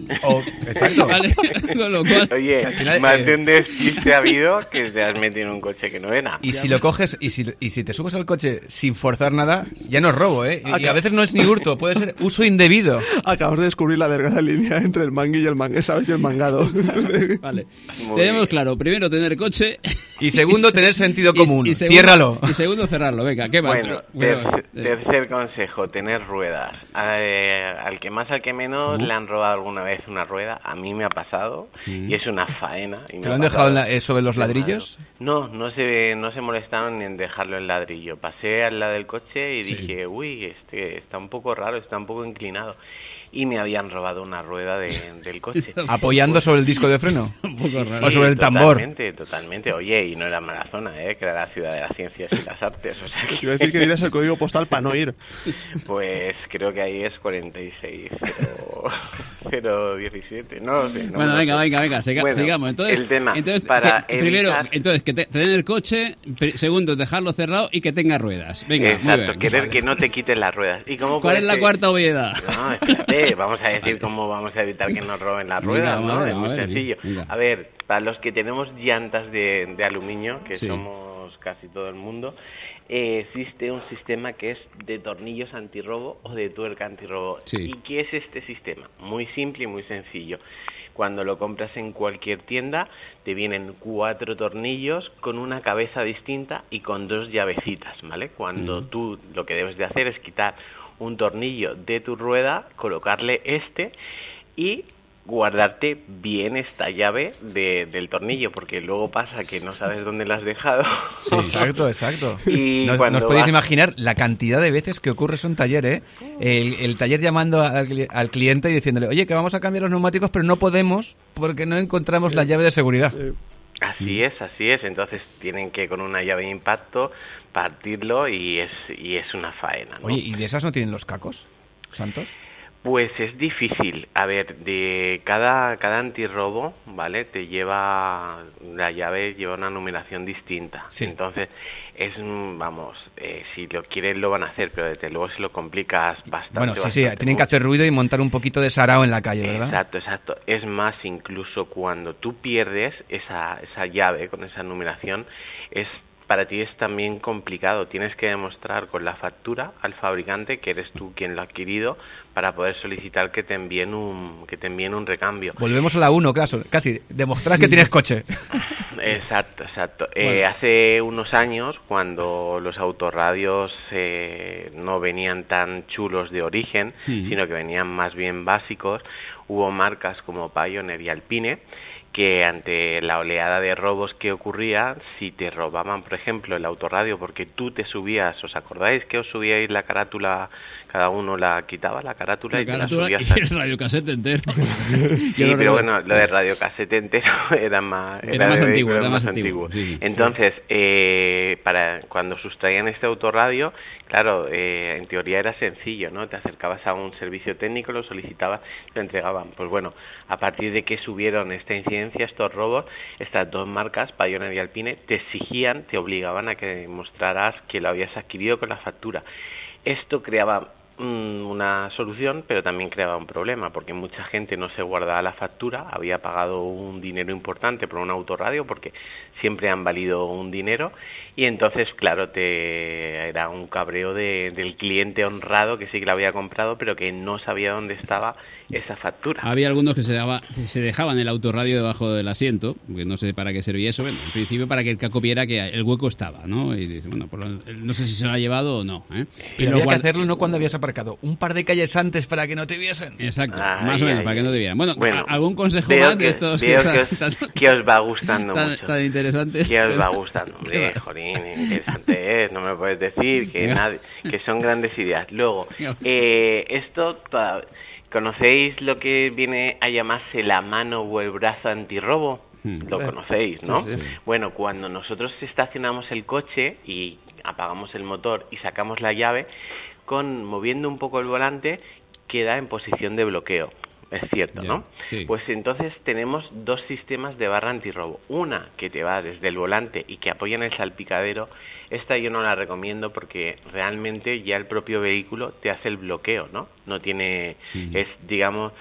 Oh, exacto. Vale, con lo cual... Oye, final, más eh, de un despiste ha habido que te has metido en un coche que no era. Y si lo coges, y si, y si te subes al coche sin forzar nada, ya no es robo, ¿eh? Y, y a veces no es ni hurto, puede ser uso indebido. Acabamos de descubrir la delgada línea entre el mangui y el mangue, ¿sabes? Y el mangado. Vale. Muy Tenemos bien. claro, primero tener coche... Y segundo, tener sentido común. Y, y segundo, Ciérralo. Y segundo, cerrarlo. Venga, ¿qué más? Bueno, Bueno, tercer, eh, tercer consejo, tener ruedas. Eh, al que más, al que menos, ¿Cómo? le han robado alguna vez una rueda. A mí me ha pasado Mm. y es una faena. Y me ¿Te lo ha han dejado en pasado. la- eh, sobre los ladrillos? No, no se, no se molestaron ni en dejarlo en ladrillo. Pasé al lado del coche y Sí. dije, uy, este está un poco raro, está un poco inclinado. Y me habían robado una rueda de, del coche. ¿Apoyando sobre el disco de freno? un poco raro. O sobre el tambor. Totalmente, totalmente. Oye, y no era mala zona, ¿eh? Que era la ciudad de las ciencias y las artes. O sea que... Quiero decir que dirás el código postal para no ir. Pues creo que ahí es cuarenta y seis cero diecisiete, no lo sé. No bueno, lo venga, sé. venga, venga, siga- Bueno, sigamos. Entonces, el tema, entonces para que- primero, evitar- entonces que te, tener el coche, pri- segundo, dejarlo cerrado y que tenga ruedas. Venga, muy Exacto, bien. querer que no te quiten las ruedas. ¿Y cómo ¿Cuál puede es la ser? cuarta obviedad? No, espérate, vamos a decir cómo vamos a evitar que nos roben las Venga, ruedas, vamos ¿no? a ver, Es vamos muy a ver, sencillo. venga. A ver, para los que tenemos llantas de, de aluminio, que Sí. somos casi todo el mundo, eh, existe un sistema que es de tornillos antirrobo o de tuerca antirrobo. Sí. ¿Y qué es este sistema? Muy simple y muy sencillo. Cuando lo compras en cualquier tienda, te vienen cuatro tornillos con una cabeza distinta y con dos llavecitas, ¿vale? Cuando Ujú. tú lo que debes de hacer es quitar un tornillo de tu rueda, colocarle este y guardarte bien esta llave de, del tornillo, porque luego pasa que no sabes dónde la has dejado. Sí, exacto, exacto. Y no, cuando no os podéis vas- imaginar la cantidad de veces que ocurre eso en taller, ¿eh? El, el taller llamando al, cli- al cliente y diciéndole, oye, que vamos a cambiar los neumáticos, pero no podemos porque no encontramos la llave de seguridad. Así es, así es. Entonces tienen que con una llave de impacto partirlo y es y es una faena, ¿no? Oye, ¿y de esas no tienen los cacos, Santos? Pues es difícil. A ver, de cada cada antirrobo, ¿vale? Te lleva la llave lleva una numeración distinta. Sí. Entonces es mm, vamos, eh, si lo quieren lo van a hacer, pero desde luego se lo complicas bastante. Bueno, sí, sí, bastante tienen que mucho. hacer ruido y montar un poquito de sarao en la calle, ¿verdad? Exacto, exacto. Es más, incluso cuando tú pierdes esa, esa llave con esa numeración, es para ti es también complicado. Tienes que demostrar con la factura al fabricante que eres tú quien lo ha adquirido para poder solicitar que te envíen un que te envíen un recambio. Volvemos a la uno, casi, casi. Demostrar que tienes coche. Exacto, exacto. Eh, Bueno. hace unos años, cuando los autorradios eh, no venían tan chulos de origen, Mm. sino que venían más bien básicos, hubo marcas como Pioneer y Alpine que ante la oleada de robos que ocurría, si te robaban, por ejemplo, el autorradio porque tú te subías, ¿os acordáis que os subíais la carátula, cada uno la quitaba, la carátula, La y te la carátula subías y a- el radiocasete entero. Sí, Yo lo pero recuerdo. bueno, lo de radiocasete entero era más, Era más de antiguo, vehículos era más antiguo, sí, sí. Entonces, eh, para cuando sustraían este autorradio, claro, eh, en teoría era sencillo, ¿no? Te acercabas a un servicio técnico, lo solicitabas, lo entregaban. Pues bueno, a partir de que subieron esta incidencia, estos robos, estas dos marcas, Pioneer y Alpine, te exigían, te obligaban a que demostraras que lo habías adquirido con la factura. Esto creaba mm, una solución, pero también creaba un problema, porque mucha gente no se guardaba la factura, había pagado un dinero importante por un autorradio, porque siempre han valido un dinero, y entonces, claro, te era un cabreo de, del cliente honrado que sí que la había comprado, pero que no sabía dónde estaba esa factura. Había algunos que se, daba, se dejaban el autorradio debajo del asiento, que no sé para qué servía eso, bueno, en principio para que el caco viera que el hueco estaba, ¿no? Y dice, bueno, por lo- no sé si se lo ha llevado o no, ¿eh? Pero lo había que guarda- hacerlo no cuando habías aparcado, un par de calles antes para que no te viesen. Exacto, Ay, más o menos, ay, para que ay. no te vieran. Bueno, Bueno, ¿a- ¿algún consejo veo más de que- estos veo que, que están- os- que os va gustando tan, mucho. tan interesantes? Que os va gustando, ¿Qué hombre, más? jolín, interesante es, no me puedes decir que, Venga. nadie, que son grandes ideas. Luego, Venga. eh, esto, toda- ¿conocéis lo que viene a llamarse la mano o el brazo antirrobo? Hmm. Lo conocéis, ¿no? Sí, sí. Bueno, cuando nosotros estacionamos el coche y apagamos el motor y sacamos la llave, con moviendo un poco el volante, queda en posición de bloqueo. Es cierto, Ya, ¿no? sí. Pues entonces tenemos dos sistemas de barra antirrobo. Una que te va desde el volante y que apoya en el salpicadero. Esta yo no la recomiendo porque realmente ya el propio vehículo te hace el bloqueo, ¿no? No tiene, Ujú. es, digamos,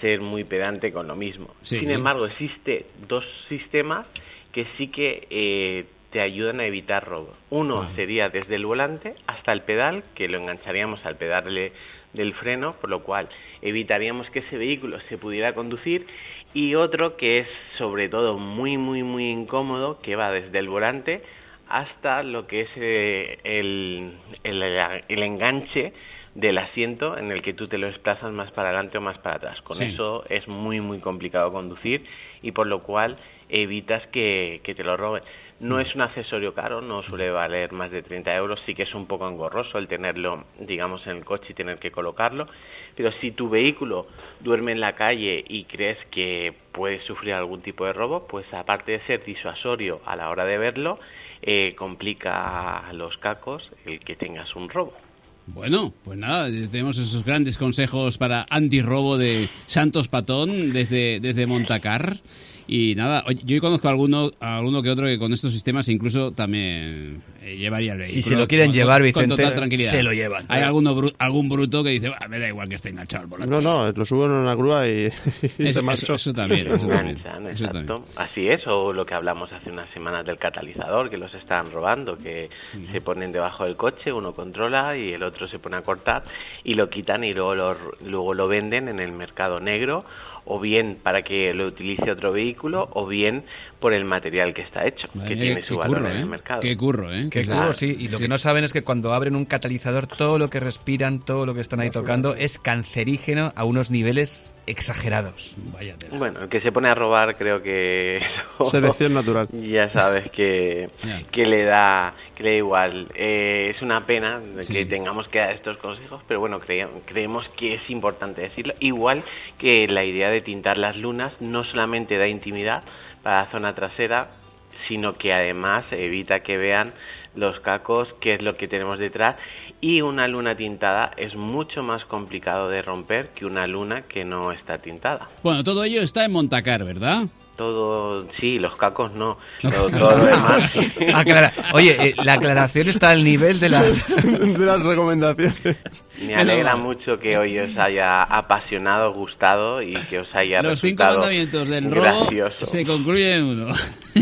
ser muy pedante con lo mismo. Sí. Sin embargo, existe dos sistemas que sí que eh, te ayudan a evitar robo. Uno ah. sería desde el volante hasta el pedal, que lo engancharíamos al pedal del freno, por lo cual evitaríamos que ese vehículo se pudiera conducir, y otro que es sobre todo muy muy muy incómodo, que va desde el volante hasta lo que es eh, el, el, el enganche del asiento en el que tú te lo desplazas más para adelante o más para atrás. Con sí. eso es muy muy complicado conducir, y por lo cual evitas que, que te lo roben. No es un accesorio caro, no suele valer más de treinta euros, sí que es un poco engorroso el tenerlo, digamos, en el coche y tener que colocarlo, pero si tu vehículo duerme en la calle y crees que puede sufrir algún tipo de robo, pues aparte de ser disuasorio a la hora de verlo, eh, complica a los cacos el que tengas un robo. Bueno, pues nada, tenemos esos grandes consejos para antirrobo de Santos Patón desde, desde Montacar. Y nada, yo conozco a alguno, a alguno que otro que con estos sistemas incluso también eh, llevaría el vehículo. Si se lo quieren con, llevar, con, Vicente, con total tranquilidad. Se lo llevan. Hay alguno bru- algún bruto que dice, me da igual que esté enganchado al volante. No, no, lo suben en una grúa y, y eso, se marchó. Eso, eso también, eso también. Exacto. Eso también. Así es, o lo que hablamos hace unas semanas del catalizador, que los están robando, que uh-huh. se ponen debajo del coche, uno controla y el otro se pone a cortar y lo quitan y luego lo, luego lo venden en el mercado negro, o bien para que lo utilice otro vehículo, o bien por el material que está hecho, Madre que mía, tiene su valor curro, en ¿eh? el mercado. Qué curro, ¿eh? Qué claro. curro, sí. Y lo sí. que no saben es que cuando abren un catalizador, todo lo que respiran, todo lo que están ahí tocando, es cancerígeno a unos niveles exagerados. Vaya tela. Bueno, el que se pone a robar, creo que eso, selección natural. Ya sabes que, yeah. que le da que le da igual. Eh, es una pena sí. que tengamos que dar estos consejos, pero bueno, cre- creemos que es importante decirlo. Igual que la idea de tintar las lunas no solamente da intimidad para la zona trasera, sino que además evita que vean los cacos qué es lo que tenemos detrás, y una luna tintada es mucho más complicado de romper que una luna que no está tintada. Bueno, todo ello está en Montacar, ¿verdad? Todo, sí, los cacos no, todo, todo lo demás. Sí. Aclara- Oye, eh, la aclaración está al nivel de las de las recomendaciones. Me alegra mucho que hoy os haya apasionado, gustado y que os haya Los cinco resultado mandamientos del gracioso. robo se concluyen en uno.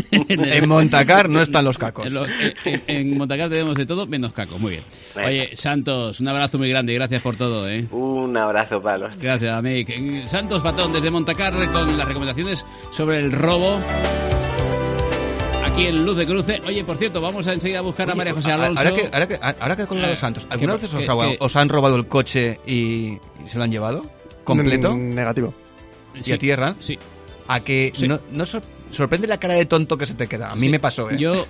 En Montacar no están los cacos. En, lo, en, en Montacar tenemos de todo menos cacos. Muy bien. Oye, Santos, un abrazo muy grande y gracias por todo, ¿eh? Un abrazo para los. Gracias, Amic. Santos Patón desde Montacar con las recomendaciones sobre el robo aquí en Luz de Cruce. Oye, por cierto, vamos a enseguida a buscar Oye, a María José Alonso. Ahora que, ahora que, ahora que con los Santos, ¿alguna vez os, que, robado, que, os han robado el coche y, y se lo han llevado? ¿Completo? Negativo. ¿Y sí, a tierra? Sí. ¿A que sí. no, no sor- sorprende la cara de tonto que se te queda? A mí sí. me pasó, ¿eh? Yo...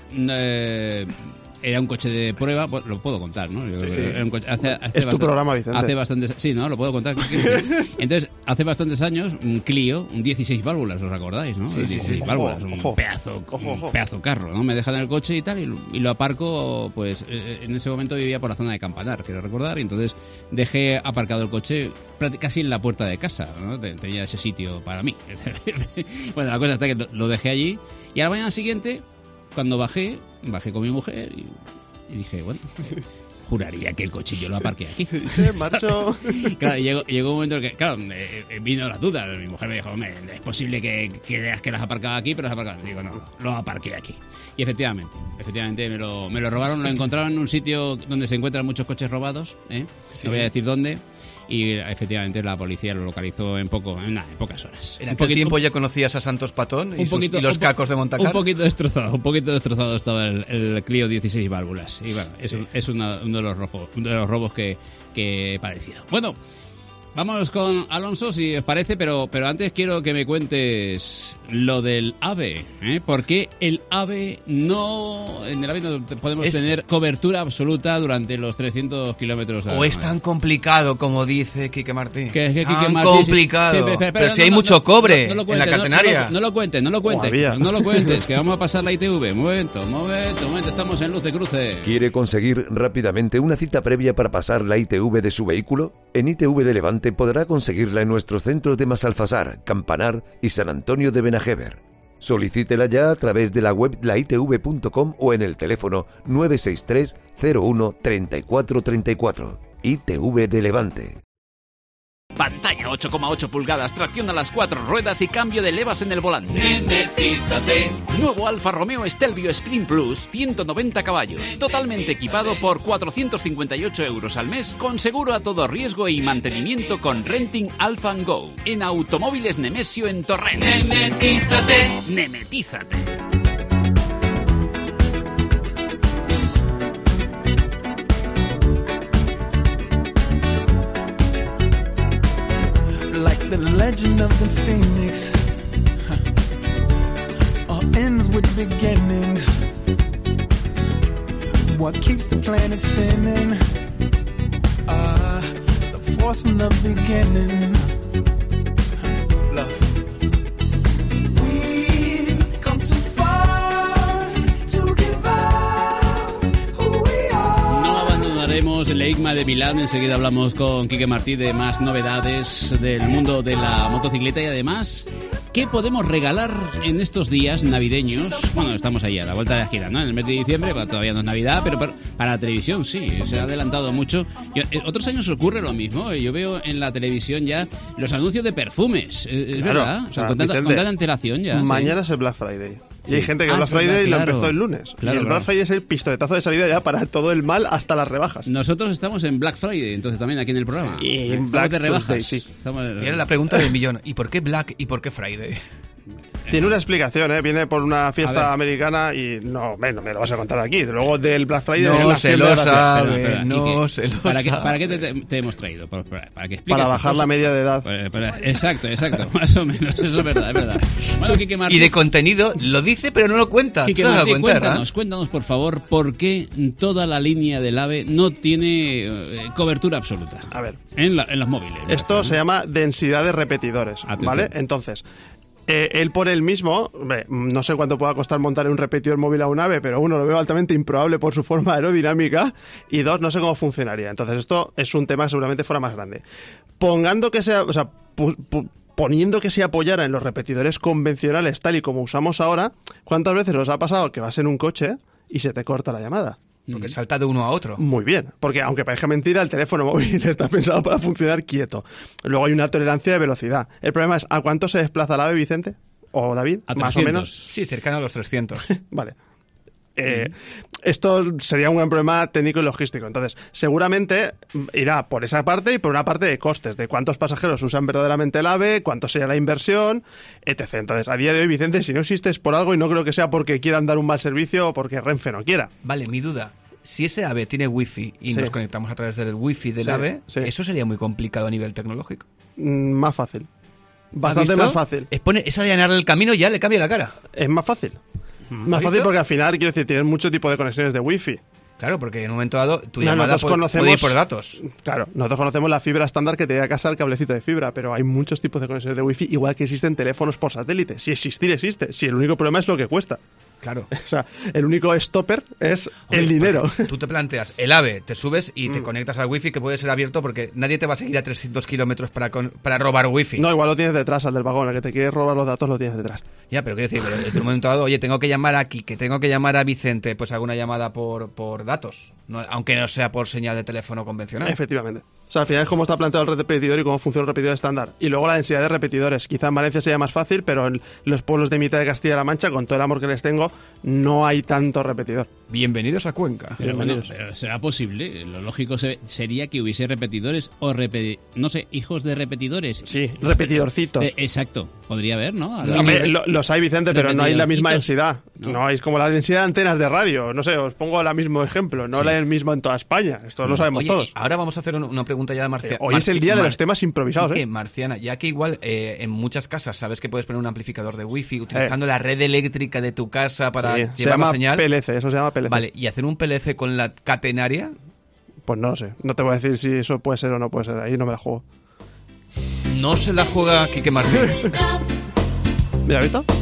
Eh, era un coche de prueba, pues, lo puedo contar, ¿no? Yo, sí. era un coche, hace, hace es bastante, tu programa, Vicente. Hace bastantes, sí, ¿no? Lo puedo contar. Entonces, hace bastantes años, un Clio, un dieciséis válvulas, ¿os acordáis, no? Sí, dieciséis sí, válvulas, ojo, un ojo. pedazo, Ojo, ojo. un pedazo carro, ¿no? Me dejan en el coche y tal, y, y lo aparco, pues, en ese momento vivía por la zona de Campanar, quiero recordar, y entonces dejé aparcado el coche casi en la puerta de casa, ¿no? Tenía ese sitio para mí. Bueno, la cosa está que lo dejé allí, y a la mañana siguiente, cuando bajé, bajé con mi mujer y... Y dije, bueno, juraría que el coche yo lo aparqué aquí. ¿Se marchó? Claro, y llegó, llegó un momento en que, claro, eh, vino las dudas. Mi mujer me dijo, hombre, es posible que, que veas que las has aparcado aquí, pero las has aparcado. Digo, no, lo aparqué aquí. Y efectivamente, efectivamente me lo, me lo robaron, lo encontraron en un sitio donde se encuentran muchos coches robados, ¿eh? Sí. No voy a decir dónde. Y efectivamente la policía lo localizó en poco, en, nada, en pocas horas. ¿En un aquel poquito, tiempo ya conocías a Santos Patón y, un sus, poquito, y los un po- cacos de Montacar? Un poquito destrozado, un poquito destrozado estaba el, el Clio dieciséis válvulas. Y bueno, es, Sí. un, es una, uno de los robos, uno de los robos que, que he padecido. Bueno, vamos con Alonso, si os parece, pero, pero antes quiero que me cuentes lo del AVE, ¿eh? Porque el AVE no... En el AVE no podemos Es- tener cobertura absoluta durante los trescientos kilómetros de ¿O es tan complicado como dice Quique Martín? Que, que, que, tan que Martín, complicado. sí, sí, espera, espera, pero no, si hay no, mucho no, cobre no, no lo en cuentes, la no, catenaria. No, no, no lo cuentes, no lo cuentes. Todavía. No lo cuentes, que vamos a pasar la I T V. Un momento, un momento, un momento, estamos en Luz de Cruce. ¿Quiere conseguir rápidamente una cita previa para pasar la I T V de su vehículo? En I T V de Levante podrá conseguirla en nuestros centros de Masalfasar, Campanar y San Antonio de Benajever. Solicítela ya a través de la web la i t v punto com o en el teléfono nueve seis tres cero uno treinta y cuatro treinta y cuatro. I T V de Levante. Pantalla ocho coma ocho pulgadas, tracción a las cuatro ruedas y cambio de levas en el volante. Mimetízate. Nuevo Alfa Romeo Stelvio Sprint Plus, ciento noventa caballos, totalmente equipado por cuatrocientos cincuenta y ocho euros al mes, con seguro a todo riesgo y mantenimiento con Renting Alfa and Go, en Automóviles Nemesio en Torrent. Nemetízate. Nemetízate. Like the legend of the phoenix, huh. All ends with beginnings. What keeps the planet spinning? Ah, uh, the force from the beginning. Love. We've come too far to give up who we are. No abandonaremos el EICMA de Milán. Enseguida hablamos con Quique Martí de más novedades del mundo de la motocicleta y además ¿qué podemos regalar en estos días navideños? Bueno, estamos ahí a la vuelta de la esquina, ¿no? En el mes de diciembre, bueno, todavía no es Navidad, pero para, para la televisión sí, se ha adelantado mucho. Yo, eh, otros años ocurre lo mismo. Yo veo en la televisión ya los anuncios de perfumes, ¿es claro, verdad? O sea, con, tanta, con tanta antelación ya. Mañana sí. es el Black Friday. Y Sí. hay gente que Ah, el Black es verdad, Friday claro. lo empezó el lunes. Claro, y el claro. Black Friday es el pistoletazo de salida ya para todo el mal hasta las rebajas. Nosotros estamos en Black Friday, entonces también aquí en el programa. Y Estamos Black de rebajas. Tuesday, sí. Estamos de- Y era la pregunta del millón. ¿Y por qué Black y por qué Friday? Tiene una explicación, ¿eh? Viene por una A fiesta ver. americana y no, me, no me lo vas a contar aquí. Luego del Black Friday No es la se acción lo de gracias. sabe, Espera, espera, no Quique, se lo ¿Para qué, sabe. ¿Para qué te, te- te hemos traído? Para, para, para que expliques Para estas bajar la cosas. media de edad. Para- para- exacto, exacto, más o menos, eso es verdad, es verdad. Bueno, Quique Martí, Y de contenido lo dice, pero no lo cuenta. Quique ¿Tú te has dado Martí, cuenta, cuéntanos, Hernán? cuéntanos por favor, por qué toda la línea del AVE no tiene eh, cobertura absoluta. A ver. En, la- en los móviles. Esto se llama densidad de repetidores, Atención. ¿vale? Entonces, eh, él por él mismo, hombre, no sé cuánto pueda costar montar un repetidor móvil a un AVE, pero uno, lo veo altamente improbable por su forma aerodinámica, y dos, no sé cómo funcionaría. Entonces esto es un tema que seguramente fuera más grande. Pongando que sea, o sea, pu- pu- poniendo que se apoyara en los repetidores convencionales tal y como usamos ahora, ¿cuántas veces os ha pasado que vas en un coche y se te corta la llamada? Porque salta de uno a otro. Muy bien, porque aunque parezca mentira, el teléfono móvil está pensado para funcionar quieto. Luego hay una tolerancia de velocidad. El problema es, ¿a cuánto se desplaza el AVE, Vicente? ¿O David? A Más o trescientos. menos. Sí, cercano a los trescientos. Vale. Eh, esto sería un gran problema técnico y logístico. Entonces, seguramente irá por esa parte y por una parte de costes, de cuántos pasajeros usan verdaderamente el AVE, cuánto sería la inversión, etcétera. Entonces, a día de hoy, Vicente, si no existe es por algo y no creo que sea porque quieran dar un mal servicio o porque Renfe no quiera. Vale, mi duda. Si ese AVE tiene wifi y Sí. nos conectamos a través del wifi del Sí, AVE, sí. eso sería muy complicado a nivel tecnológico. Mm, más fácil. ¿Has Bastante visto? más fácil. Es pone, esa de allanarle el camino ya le cambia la cara. Es más fácil. Más ¿Has fácil visto? porque al final, quiero decir, tienen mucho tipo de conexiones de wifi. Claro, porque en un momento dado tu No, llamada nosotros puede, conocemos- puede ir por datos. Claro, nosotros conocemos la fibra estándar que te llega a casa el cablecito de fibra, pero hay muchos tipos de conexiones de wifi, igual que existen teléfonos por satélite. Si existir, existe. Si el único problema es lo que cuesta. Claro. O sea, el único stopper es Hombre, el dinero. porque Tú te planteas el AVE, te subes y te Mm. conectas al wifi que puede ser abierto porque nadie te va a seguir a trescientos kilómetros para, con- para robar wifi. No, igual lo tienes detrás, al del vagón, el que te quiere robar los datos lo tienes detrás. Ya, pero quiero decir, pero en un momento dado, oye, tengo que llamar aquí, que tengo que llamar a Vicente, pues hago una llamada por, por datos, no- aunque no sea por señal de teléfono convencional. Efectivamente. O sea, al final es cómo está planteado el repetidor y cómo funciona el repetidor estándar. Y luego la densidad de repetidores. Quizá en Valencia sea más fácil, pero en los pueblos de mitad de Castilla-La Mancha, con todo el amor que les tengo, no hay tanto repetidor. Bienvenidos a Cuenca. Pero, bueno, Bienvenidos. pero será posible. Lo lógico se- sería que hubiese repetidores o, repeti- no sé, hijos de repetidores. Sí, repetidorcitos. Eh, exacto. Podría haber, ¿no? A- Hombre, lo- los hay, Vicente, pero no hay la misma densidad. No. No, hay como la densidad de antenas de radio. No sé, os pongo el mismo ejemplo. No Sí. la el mismo en toda España. Esto lo sabemos Oye, todos. ahora vamos a hacer un- una pregunta ya de Marcia. Eh, hoy es el día de los temas improvisados, Quique, ¿eh? Marciana, ya que igual eh, en muchas casas sabes que puedes poner un amplificador de wifi utilizando la red eléctrica de tu casa para Sí, llevar se llama la señal. P L C, eso se llama P L C. Vale, y hacer un P L C con la catenaria. Pues no lo sé. No te voy a decir si eso puede ser o no puede ser. Ahí no me la juego. No se la juega Quique Martín. Mira, ¿has visto?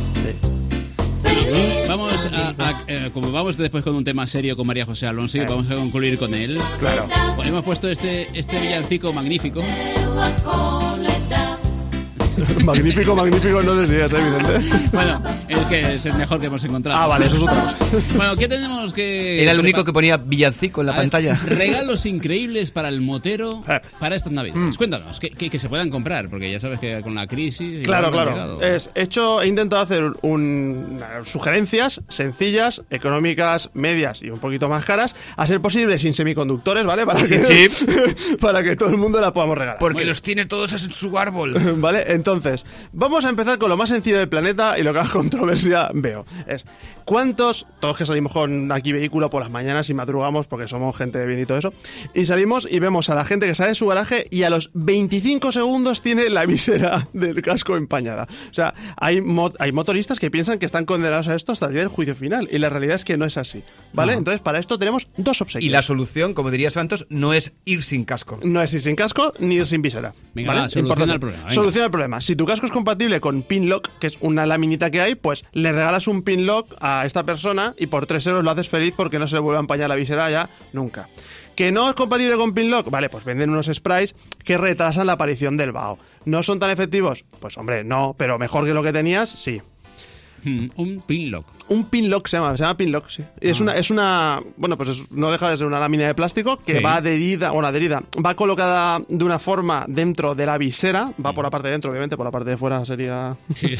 Vamos a, a- eh, como vamos después con un tema serio con María José Alonso y Eh. vamos a concluir con él. Claro. Pues hemos puesto este, este villancico magnífico. magnífico, magnífico, no sé si es evidente. Bueno, es que es el mejor que hemos encontrado. Ah, vale, eso es otra cosa. Bueno, ¿qué tenemos que...? Era el único que ponía villancico en la A ver, pantalla. regalos increíbles para el motero para estas navidades. Mm. Cuéntanos, que, que, que se puedan comprar, porque ya sabes que con la crisis... Claro, claro. Es, hecho, he intentado hacer un, sugerencias sencillas, económicas, medias y un poquito más caras, a ser posible sin semiconductores, ¿vale? Para que, chip. Para que todo el mundo la podamos regalar. Porque los tiene todos en su árbol. Vale, entonces, vamos a empezar con lo más sencillo del planeta y lo que más controversia veo. Es, ¿cuántos, todos que salimos con aquí vehículo por las mañanas y madrugamos porque somos gente de bien y todo eso, y salimos y vemos a la gente que sale de su garaje y a los veinticinco segundos tiene la visera del casco empañada? O sea, hay, mo- hay motoristas que piensan que están condenados a esto hasta el día del juicio final y la realidad es que no es así, ¿vale? No. Entonces, para esto tenemos dos obsequios. Y la solución, como diría Santos, no es ir sin casco. No es ir sin casco ni ir sin visera. Venga, ¿vale? va, soluciona el problema. Venga. Soluciona el problema. Si tu casco es compatible con Pinlock, que es una laminita que hay, pues le regalas un Pinlock a esta persona y por tres euros lo haces feliz porque no se le vuelve a empañar la visera ya nunca. ¿Que no es compatible con Pinlock? Vale, pues venden unos sprays que retrasan la aparición del vaho. ¿No son tan efectivos? Pues hombre, no, pero mejor que lo que tenías, sí. Hmm, un Pinlock. Un Pinlock se llama, se llama Pinlock, sí. Ah. Es una, es una, bueno, pues es, no deja de ser una lámina de plástico que sí. va adherida, bueno, adherida, va colocada de una forma dentro de la visera, va por la parte de dentro, obviamente, por la parte de fuera sería... Sí.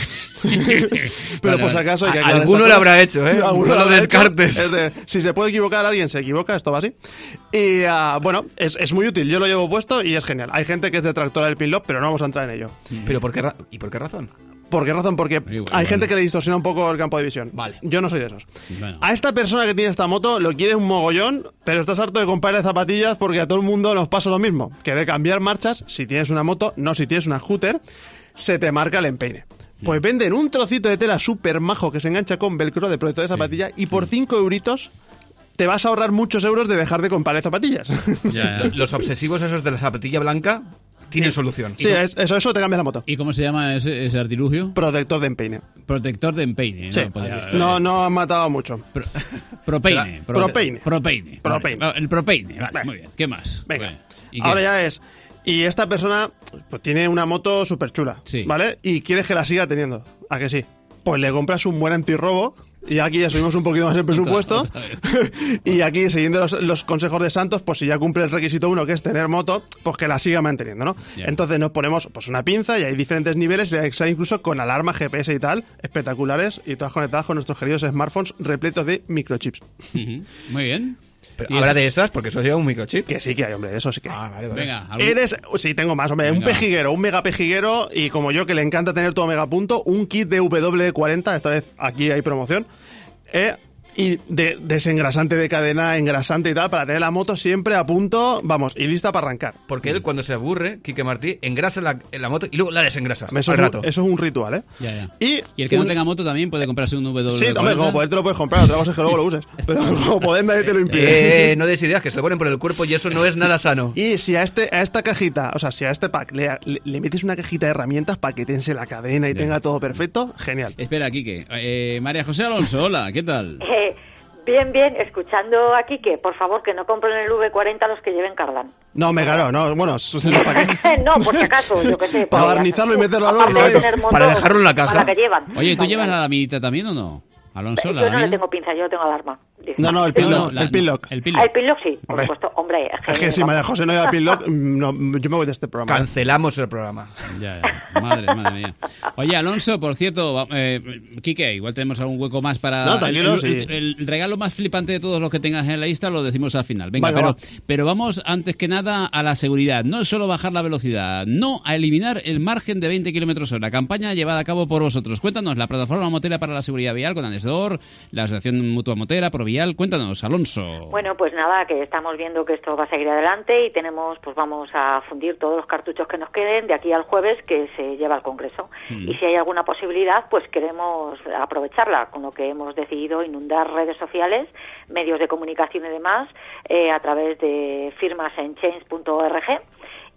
Pero vale, por si acaso... Hay que alguno lo habrá hecho, ¿eh? No lo descartes. Es de, si se puede equivocar, alguien se equivoca, esto va así. Y, uh, bueno, es, es muy útil, yo lo llevo puesto y es genial. Hay gente que es detractora del Pinlock, pero no vamos a entrar en ello. ¿Pero por qué ra- ¿Y por qué razón? ¿Por qué razón? Porque igual, hay igual. gente que le distorsiona un poco el campo de visión. Vale. Yo no soy de esos. Bueno. A esta persona que tiene esta moto lo quiere un mogollón, pero estás harto de comprarle zapatillas porque a todo el mundo nos pasa lo mismo. Que de cambiar marchas, si tienes una moto, no si tienes una scooter, se te marca el empeine. Pues venden un trocito de tela súper majo que se engancha con velcro de protector de zapatilla sí. y por cinco euritos te vas a ahorrar muchos euros de dejar de comprarle zapatillas. Ya, ya. Los obsesivos esos de la zapatilla blanca tienen sí. solución. Sí, es, eso, eso te cambia la moto. ¿Y cómo se llama ese, ese artilugio? Protector de empeine. Protector de empeine. Sí. No, no, no han matado mucho. Pro, propeine. Pro, propeine. Propeine. Propeine. Vale. El propeine. Vale, vale, muy bien. ¿Qué más? Venga. Vale. ¿Y Ahora qué? ya es... Y esta persona pues, tiene una moto súper chula, sí. ¿vale? Y quieres que la siga teniendo. ¿A que sí? Pues le compras un buen antirrobo. Y aquí ya subimos un poquito más el presupuesto. Otra, otra y aquí, siguiendo los, los consejos de Santos, pues si ya cumple el requisito uno, que es tener moto, pues que la siga manteniendo, ¿no? Yeah. Entonces nos ponemos pues una pinza y hay diferentes niveles, incluso con alarma, G P S y tal, espectaculares, y todas conectadas con nuestros queridos smartphones repletos de microchips. Uh-huh. Muy bien. Pero habla de esas, porque eso lleva un microchip. Que sí que hay, hombre, eso sí que hay. Ah, vale, vale. Venga, ¿algún... Eres, sí, tengo más, hombre, Venga. un pejiguero, un mega pejiguero, y como yo, que le encanta tener todo megapunto, un kit de W cuarenta, esta vez aquí hay promoción, eh, y de desengrasante de cadena, engrasante y tal, para tener la moto siempre a punto, vamos, y lista para arrancar. Porque él, cuando se aburre, Quique Martí, engrasa la, la moto y luego la desengrasa. Eso, al es, rato. Un, eso es un ritual, ¿eh? Ya, ya. Y, y el que un... no tenga moto también puede comprarse un W cuarenta. Sí, hombre, como poder te lo puedes comprar, otra cosa es que luego lo uses. Pero como poder nadie te lo impide. Eh, no des ideas, que se lo ponen por el cuerpo y eso no es nada sano. Y si a este a esta cajita, o sea, si a este pack le, le, le metes una cajita de herramientas para que tense la cadena y ya. tenga todo perfecto, genial. Espera, Quique. Eh, María José Alonso, hola, ¿qué tal? Eh... Bien, bien, escuchando a Quique, por favor, que no compren el V cuarenta los que lleven Cardan. No, me claro, no, bueno, ¿para qué? No, por si acaso, yo qué sé. Para barnizarlo y meterlo al horno. Para dejarlo en la caja. Para que llevan. Oye, ¿tú llevas la laminita también o no? Alonso, yo la no lamina. le tengo pinza, yo tengo alarma. No, no, el pinlock. No, el pinlock. El pinlock. Ah, el pinlock sí, por supuesto. Hombre, es que si María José no lleva pinlock, no, yo me voy de este programa. Cancelamos el programa. Ya, ya. Madre, madre mía. Oye, Alonso, por cierto, eh, Quique, igual tenemos algún hueco más para... No, tranquilo, el, sí. el, el regalo más flipante de todos los que tengas en la lista lo decimos al final. Venga, Venga pero, va. pero vamos antes que nada a la seguridad. No es solo bajar la velocidad, no a eliminar el margen de veinte kilómetros hora. Campaña llevada a cabo por vosotros. Cuéntanos, la plataforma motera para la seguridad vial con Anesdor, la Asociación Mutua Motera, Provial. Cuéntanos, Alonso. Bueno, pues nada, que estamos viendo que esto va a seguir adelante y tenemos, pues vamos a fundir todos los cartuchos que nos queden de aquí al jueves que se lleva al Congreso. Mm. Y si hay alguna posibilidad, pues queremos aprovecharla, con lo que hemos decidido inundar redes sociales, medios de comunicación y demás, eh, a través de firmas en change punto org.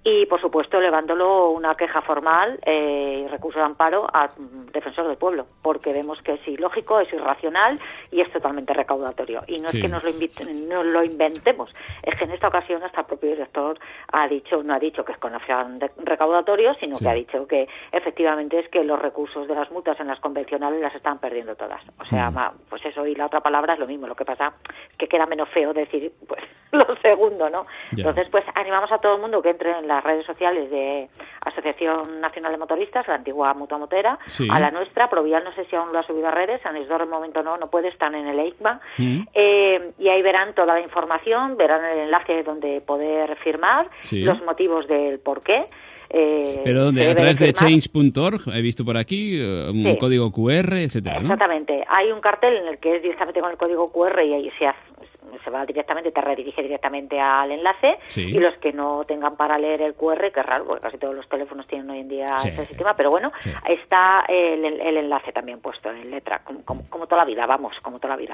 y, por supuesto, elevándolo una queja formal eh, y recurso de amparo al defensor del pueblo, porque vemos que es ilógico, es irracional y es totalmente recaudatorio. Y no sí. es que nos lo, inviten, nos lo inventemos, es que en esta ocasión hasta el propio director ha dicho, no ha dicho que es con afán recaudatorio, sino sí. que ha dicho que efectivamente es que los recursos de las multas en las convencionales las están perdiendo todas. O sea, mm. pues eso, y la otra palabra es lo mismo, lo que pasa que queda menos feo decir pues lo segundo, ¿no? Ya. Entonces, pues animamos a todo el mundo que entre en las redes sociales de Asociación Nacional de Motoristas, la antigua Mutua Motera, sí. a la nuestra, Provial no sé si aún lo ha subido a redes, San Isidro de momento no, no puede, están en el E I C M A, mm. eh, y ahí verán toda la información, verán el enlace donde poder firmar, sí. los motivos del por qué. Eh, ¿Pero dónde? ¿A través de change punto org? He visto por aquí un sí. código cu erre, etcétera, ¿no? Exactamente. Hay un cartel en el que es directamente con el código cu erre y ahí se hace, se va directamente, te redirige directamente al enlace, sí. y los que no tengan para leer el cu erre, que es raro, porque casi todos los teléfonos tienen hoy en día sí. ese sistema, pero bueno, sí. está el, el enlace también puesto en letra, como, como, como toda la vida, vamos, como toda la vida.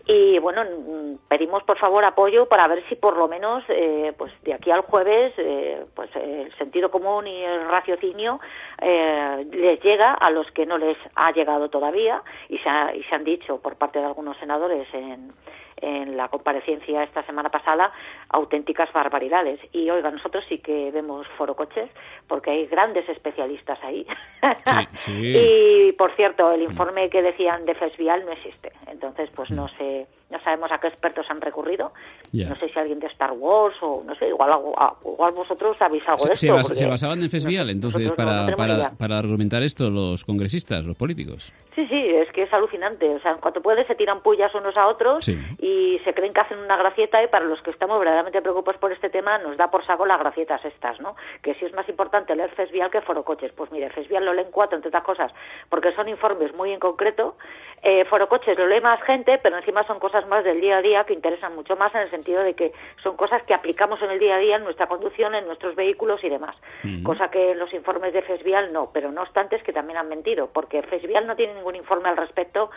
Y bueno, pedimos por favor apoyo para ver si por lo menos, eh, pues de aquí al jueves, eh, pues el sentido común y el raciocinio eh, les llega a los que no les ha llegado todavía, y se, ha, y se han dicho por parte de algunos senadores en en la comparecencia esta semana pasada auténticas barbaridades. Y oiga, nosotros sí que vemos forocoches porque hay grandes especialistas ahí. Sí, sí. Y por cierto, el informe que decían de Fesvial no existe. Entonces, pues no sé, no sabemos a qué expertos han recurrido. Yeah. No sé si alguien de Star Wars o no sé, igual igual vosotros sabéis algo de esto. ¿Se, bas, ¿se basaban en Fesvial entonces para, no para, para argumentar esto los congresistas, los políticos? Sí, sí, es que es alucinante. O sea, en cuanto puede se tiran pullas unos a otros, sí. y se creen que hacen una gracieta, y para los que estamos verdaderamente preocupados por este tema nos da por saco las gracietas estas, ¿no? Que si es más importante leer Fesvial que Forocoches. Pues mire, Fesvial lo leen cuatro, entre otras cosas, porque son informes muy en concreto. Eh, Forocoches lo lee más gente, pero encima son cosas más del día a día que interesan mucho más, en el sentido de que son cosas que aplicamos en el día a día en nuestra conducción, en nuestros vehículos y demás. Uh-huh. Cosa que en los informes de Fesvial no, pero no obstante es que también han mentido, porque Fesvial no tiene ningún informe al respecto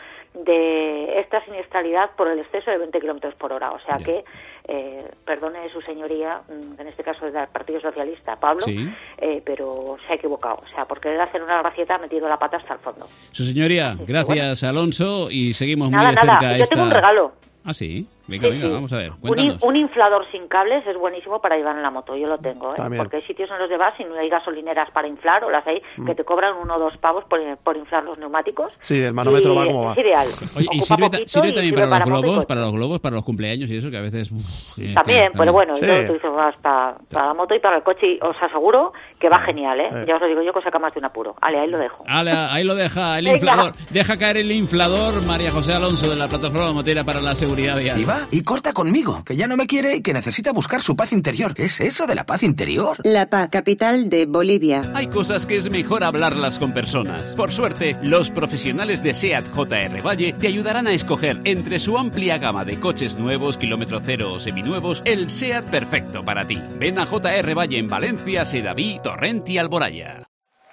de esta siniestralidad por el exceso de veinte kilómetros por hora. O sea yeah. que, eh, perdone su señoría, en este caso es del Partido Socialista, Pablo, sí. eh, pero se ha equivocado. O sea, por querer hacer una gracieta ha metido la pata hasta el fondo. Su señoría, sí, gracias, bueno. Alonso, y seguimos nada, muy de nada. cerca Yo esta... tengo un regalo. Ah, sí. Venga, sí, venga, sí. vamos a ver. Un, un inflador sin cables es buenísimo para llevar en la moto. Yo lo tengo, ¿eh? Porque hay sitios en los de vas y no hay gasolineras para inflar, o las hay mm. que te cobran uno o dos pavos por, por inflar los neumáticos. Sí, el manómetro va como va. Es ideal. Oye, y sirve, sirve también y sirve para, para los globos, para los globos, para los cumpleaños y eso, que a veces... Uf, también, también, pero bueno, sí. yo lo utilizo más para, para la moto y para el coche, y os aseguro que va genial, ¿eh? Sí. Ya os lo digo yo, que saca más de un apuro. Ale, ahí lo dejo. Ale, ahí lo deja, el inflador. Deja caer el inflador, María José Alonso, de la Plataforma Motera para la Seguridad Vial. Y va, y corta conmigo, que ya no me quiere y que necesita buscar su paz interior. ¿Qué es eso de la paz interior? La Paz, capital de Bolivia. Hay cosas que es mejor hablarlas con personas. Por suerte, los profesionales de SEAT J R Valle te ayudarán a escoger entre su amplia gama de coches nuevos, kilómetro cero o seminuevos, el SEAT perfecto para ti. Ven a J R Valle en Valencia, Sedaví, Torrent y Alboraya.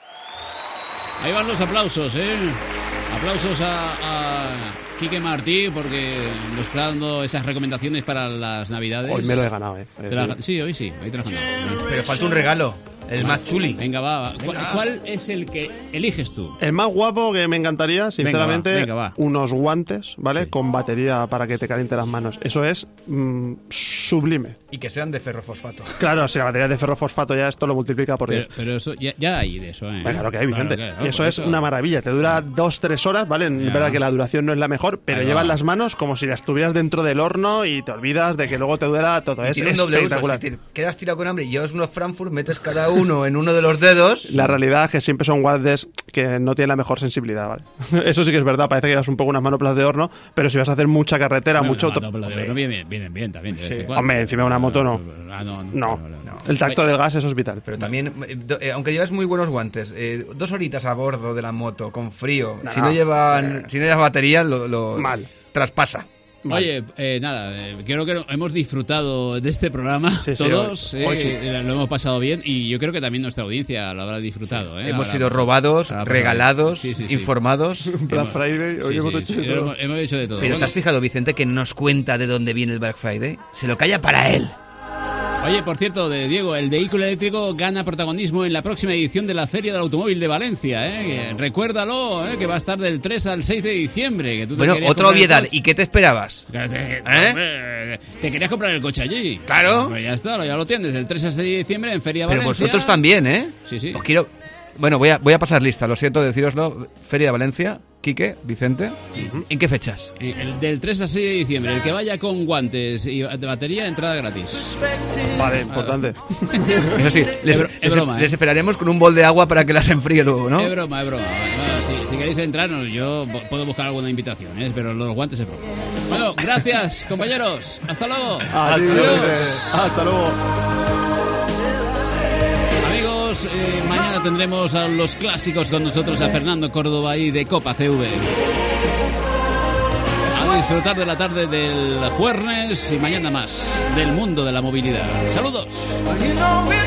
Ahí van los aplausos, ¿eh? Aplausos a... a... Quique Martí, porque nos está dando esas recomendaciones para las Navidades. Hoy me lo he ganado, ¿eh? La... Sí, hoy sí, hoy te lo has ganado. Pero falta un regalo. El más chuli. Venga, va. va. ¿Cuál, ¿Cuál es el que eliges tú? El más guapo que me encantaría, sinceramente, venga, va, venga, va. unos guantes, ¿vale? Sí. Con batería para que te caliente las manos. Eso es mmm, sublime. Y que sean de ferrofosfato. Claro, si la batería de ferrofosfato ya esto lo multiplica por diez. Pero, pero eso, ya, ya hay de eso, ¿eh? Pues claro que hay, Vicente. Claro, claro, y eso es eso. Una maravilla. Te dura dos, tres horas, ¿vale? Es yeah. verdad que la duración no es la mejor, pero llevas las manos como si las estuvieras dentro del horno y te olvidas de que luego te duela todo. Es espectacular. Si te quedas tirado con hambre y llevas unos Frankfurt, metes cada uno en uno de los dedos. La realidad es que siempre son guantes que no tienen la mejor sensibilidad, ¿vale? Eso sí que es verdad, parece que llevas un poco unas manoplas de horno, pero si vas a hacer mucha carretera, bueno, mucho... No, manoplas de horno vienen, vienen bien también. Sí. Hombre, encima de una moto no. Ah, no, no, no, no, no, no. El tacto del gas, eso es vital. Pero también, eh, aunque llevas muy buenos guantes, eh, dos horitas a bordo de la moto, con frío, no, si no, no llevan, eh. si no llevas batería, lo, lo mal. Traspasa. Vale. Oye, eh, nada, eh, creo que hemos disfrutado de este programa, sí, sí, todos, hoy, eh, hoy sí. Lo hemos pasado bien y yo creo que también nuestra audiencia lo habrá disfrutado. Sí. Eh, hemos sido robados, regalados, sí, sí, sí. informados. Black Friday, hoy sí, hemos, sí, hecho sí, de hemos, hemos hecho de todo. Pero bueno. ¿te has fijado, Vicente, que nos cuenta de dónde viene el Black Friday? Se lo calla para él. Oye, por cierto, de Diego, el vehículo eléctrico gana protagonismo en la próxima edición de la Feria del Automóvil de Valencia, ¿eh? Recuérdalo, ¿eh? Que va a estar del tres al seis de diciembre. Que tú te bueno, querías otra comprar el obviedad. coche. ¿Y qué te esperabas? Te, te, ¿Eh? te querías comprar el coche allí. Claro. Pues ya está, ya lo tienes, del tres al seis de diciembre en Feria Pero Valencia. vosotros también, ¿eh? Sí, sí. Os quiero... Bueno, voy a, voy a pasar lista, lo siento deciroslo. Feria de Valencia, Quique, Vicente. ¿En qué fechas? El del tres al seis de diciembre. El que vaya con guantes y de batería, entrada gratis. Vale, importante. Eso sí, les, es, bro- es les- broma, ¿eh? les esperaremos con un bol de agua para que las enfríe luego, ¿no? Es broma, es broma. Bueno, si, si queréis entrarnos, yo bo- puedo buscar alguna invitación, ¿eh? Pero los guantes es broma. Bueno, gracias, compañeros. Hasta luego. Adiós. Hasta luego. Amigos, eh, mañana tendremos a los clásicos con nosotros, a Fernando Córdoba y de Copa C V. A disfrutar de la tarde del jueves y mañana más del mundo de la movilidad. Saludos. You know me.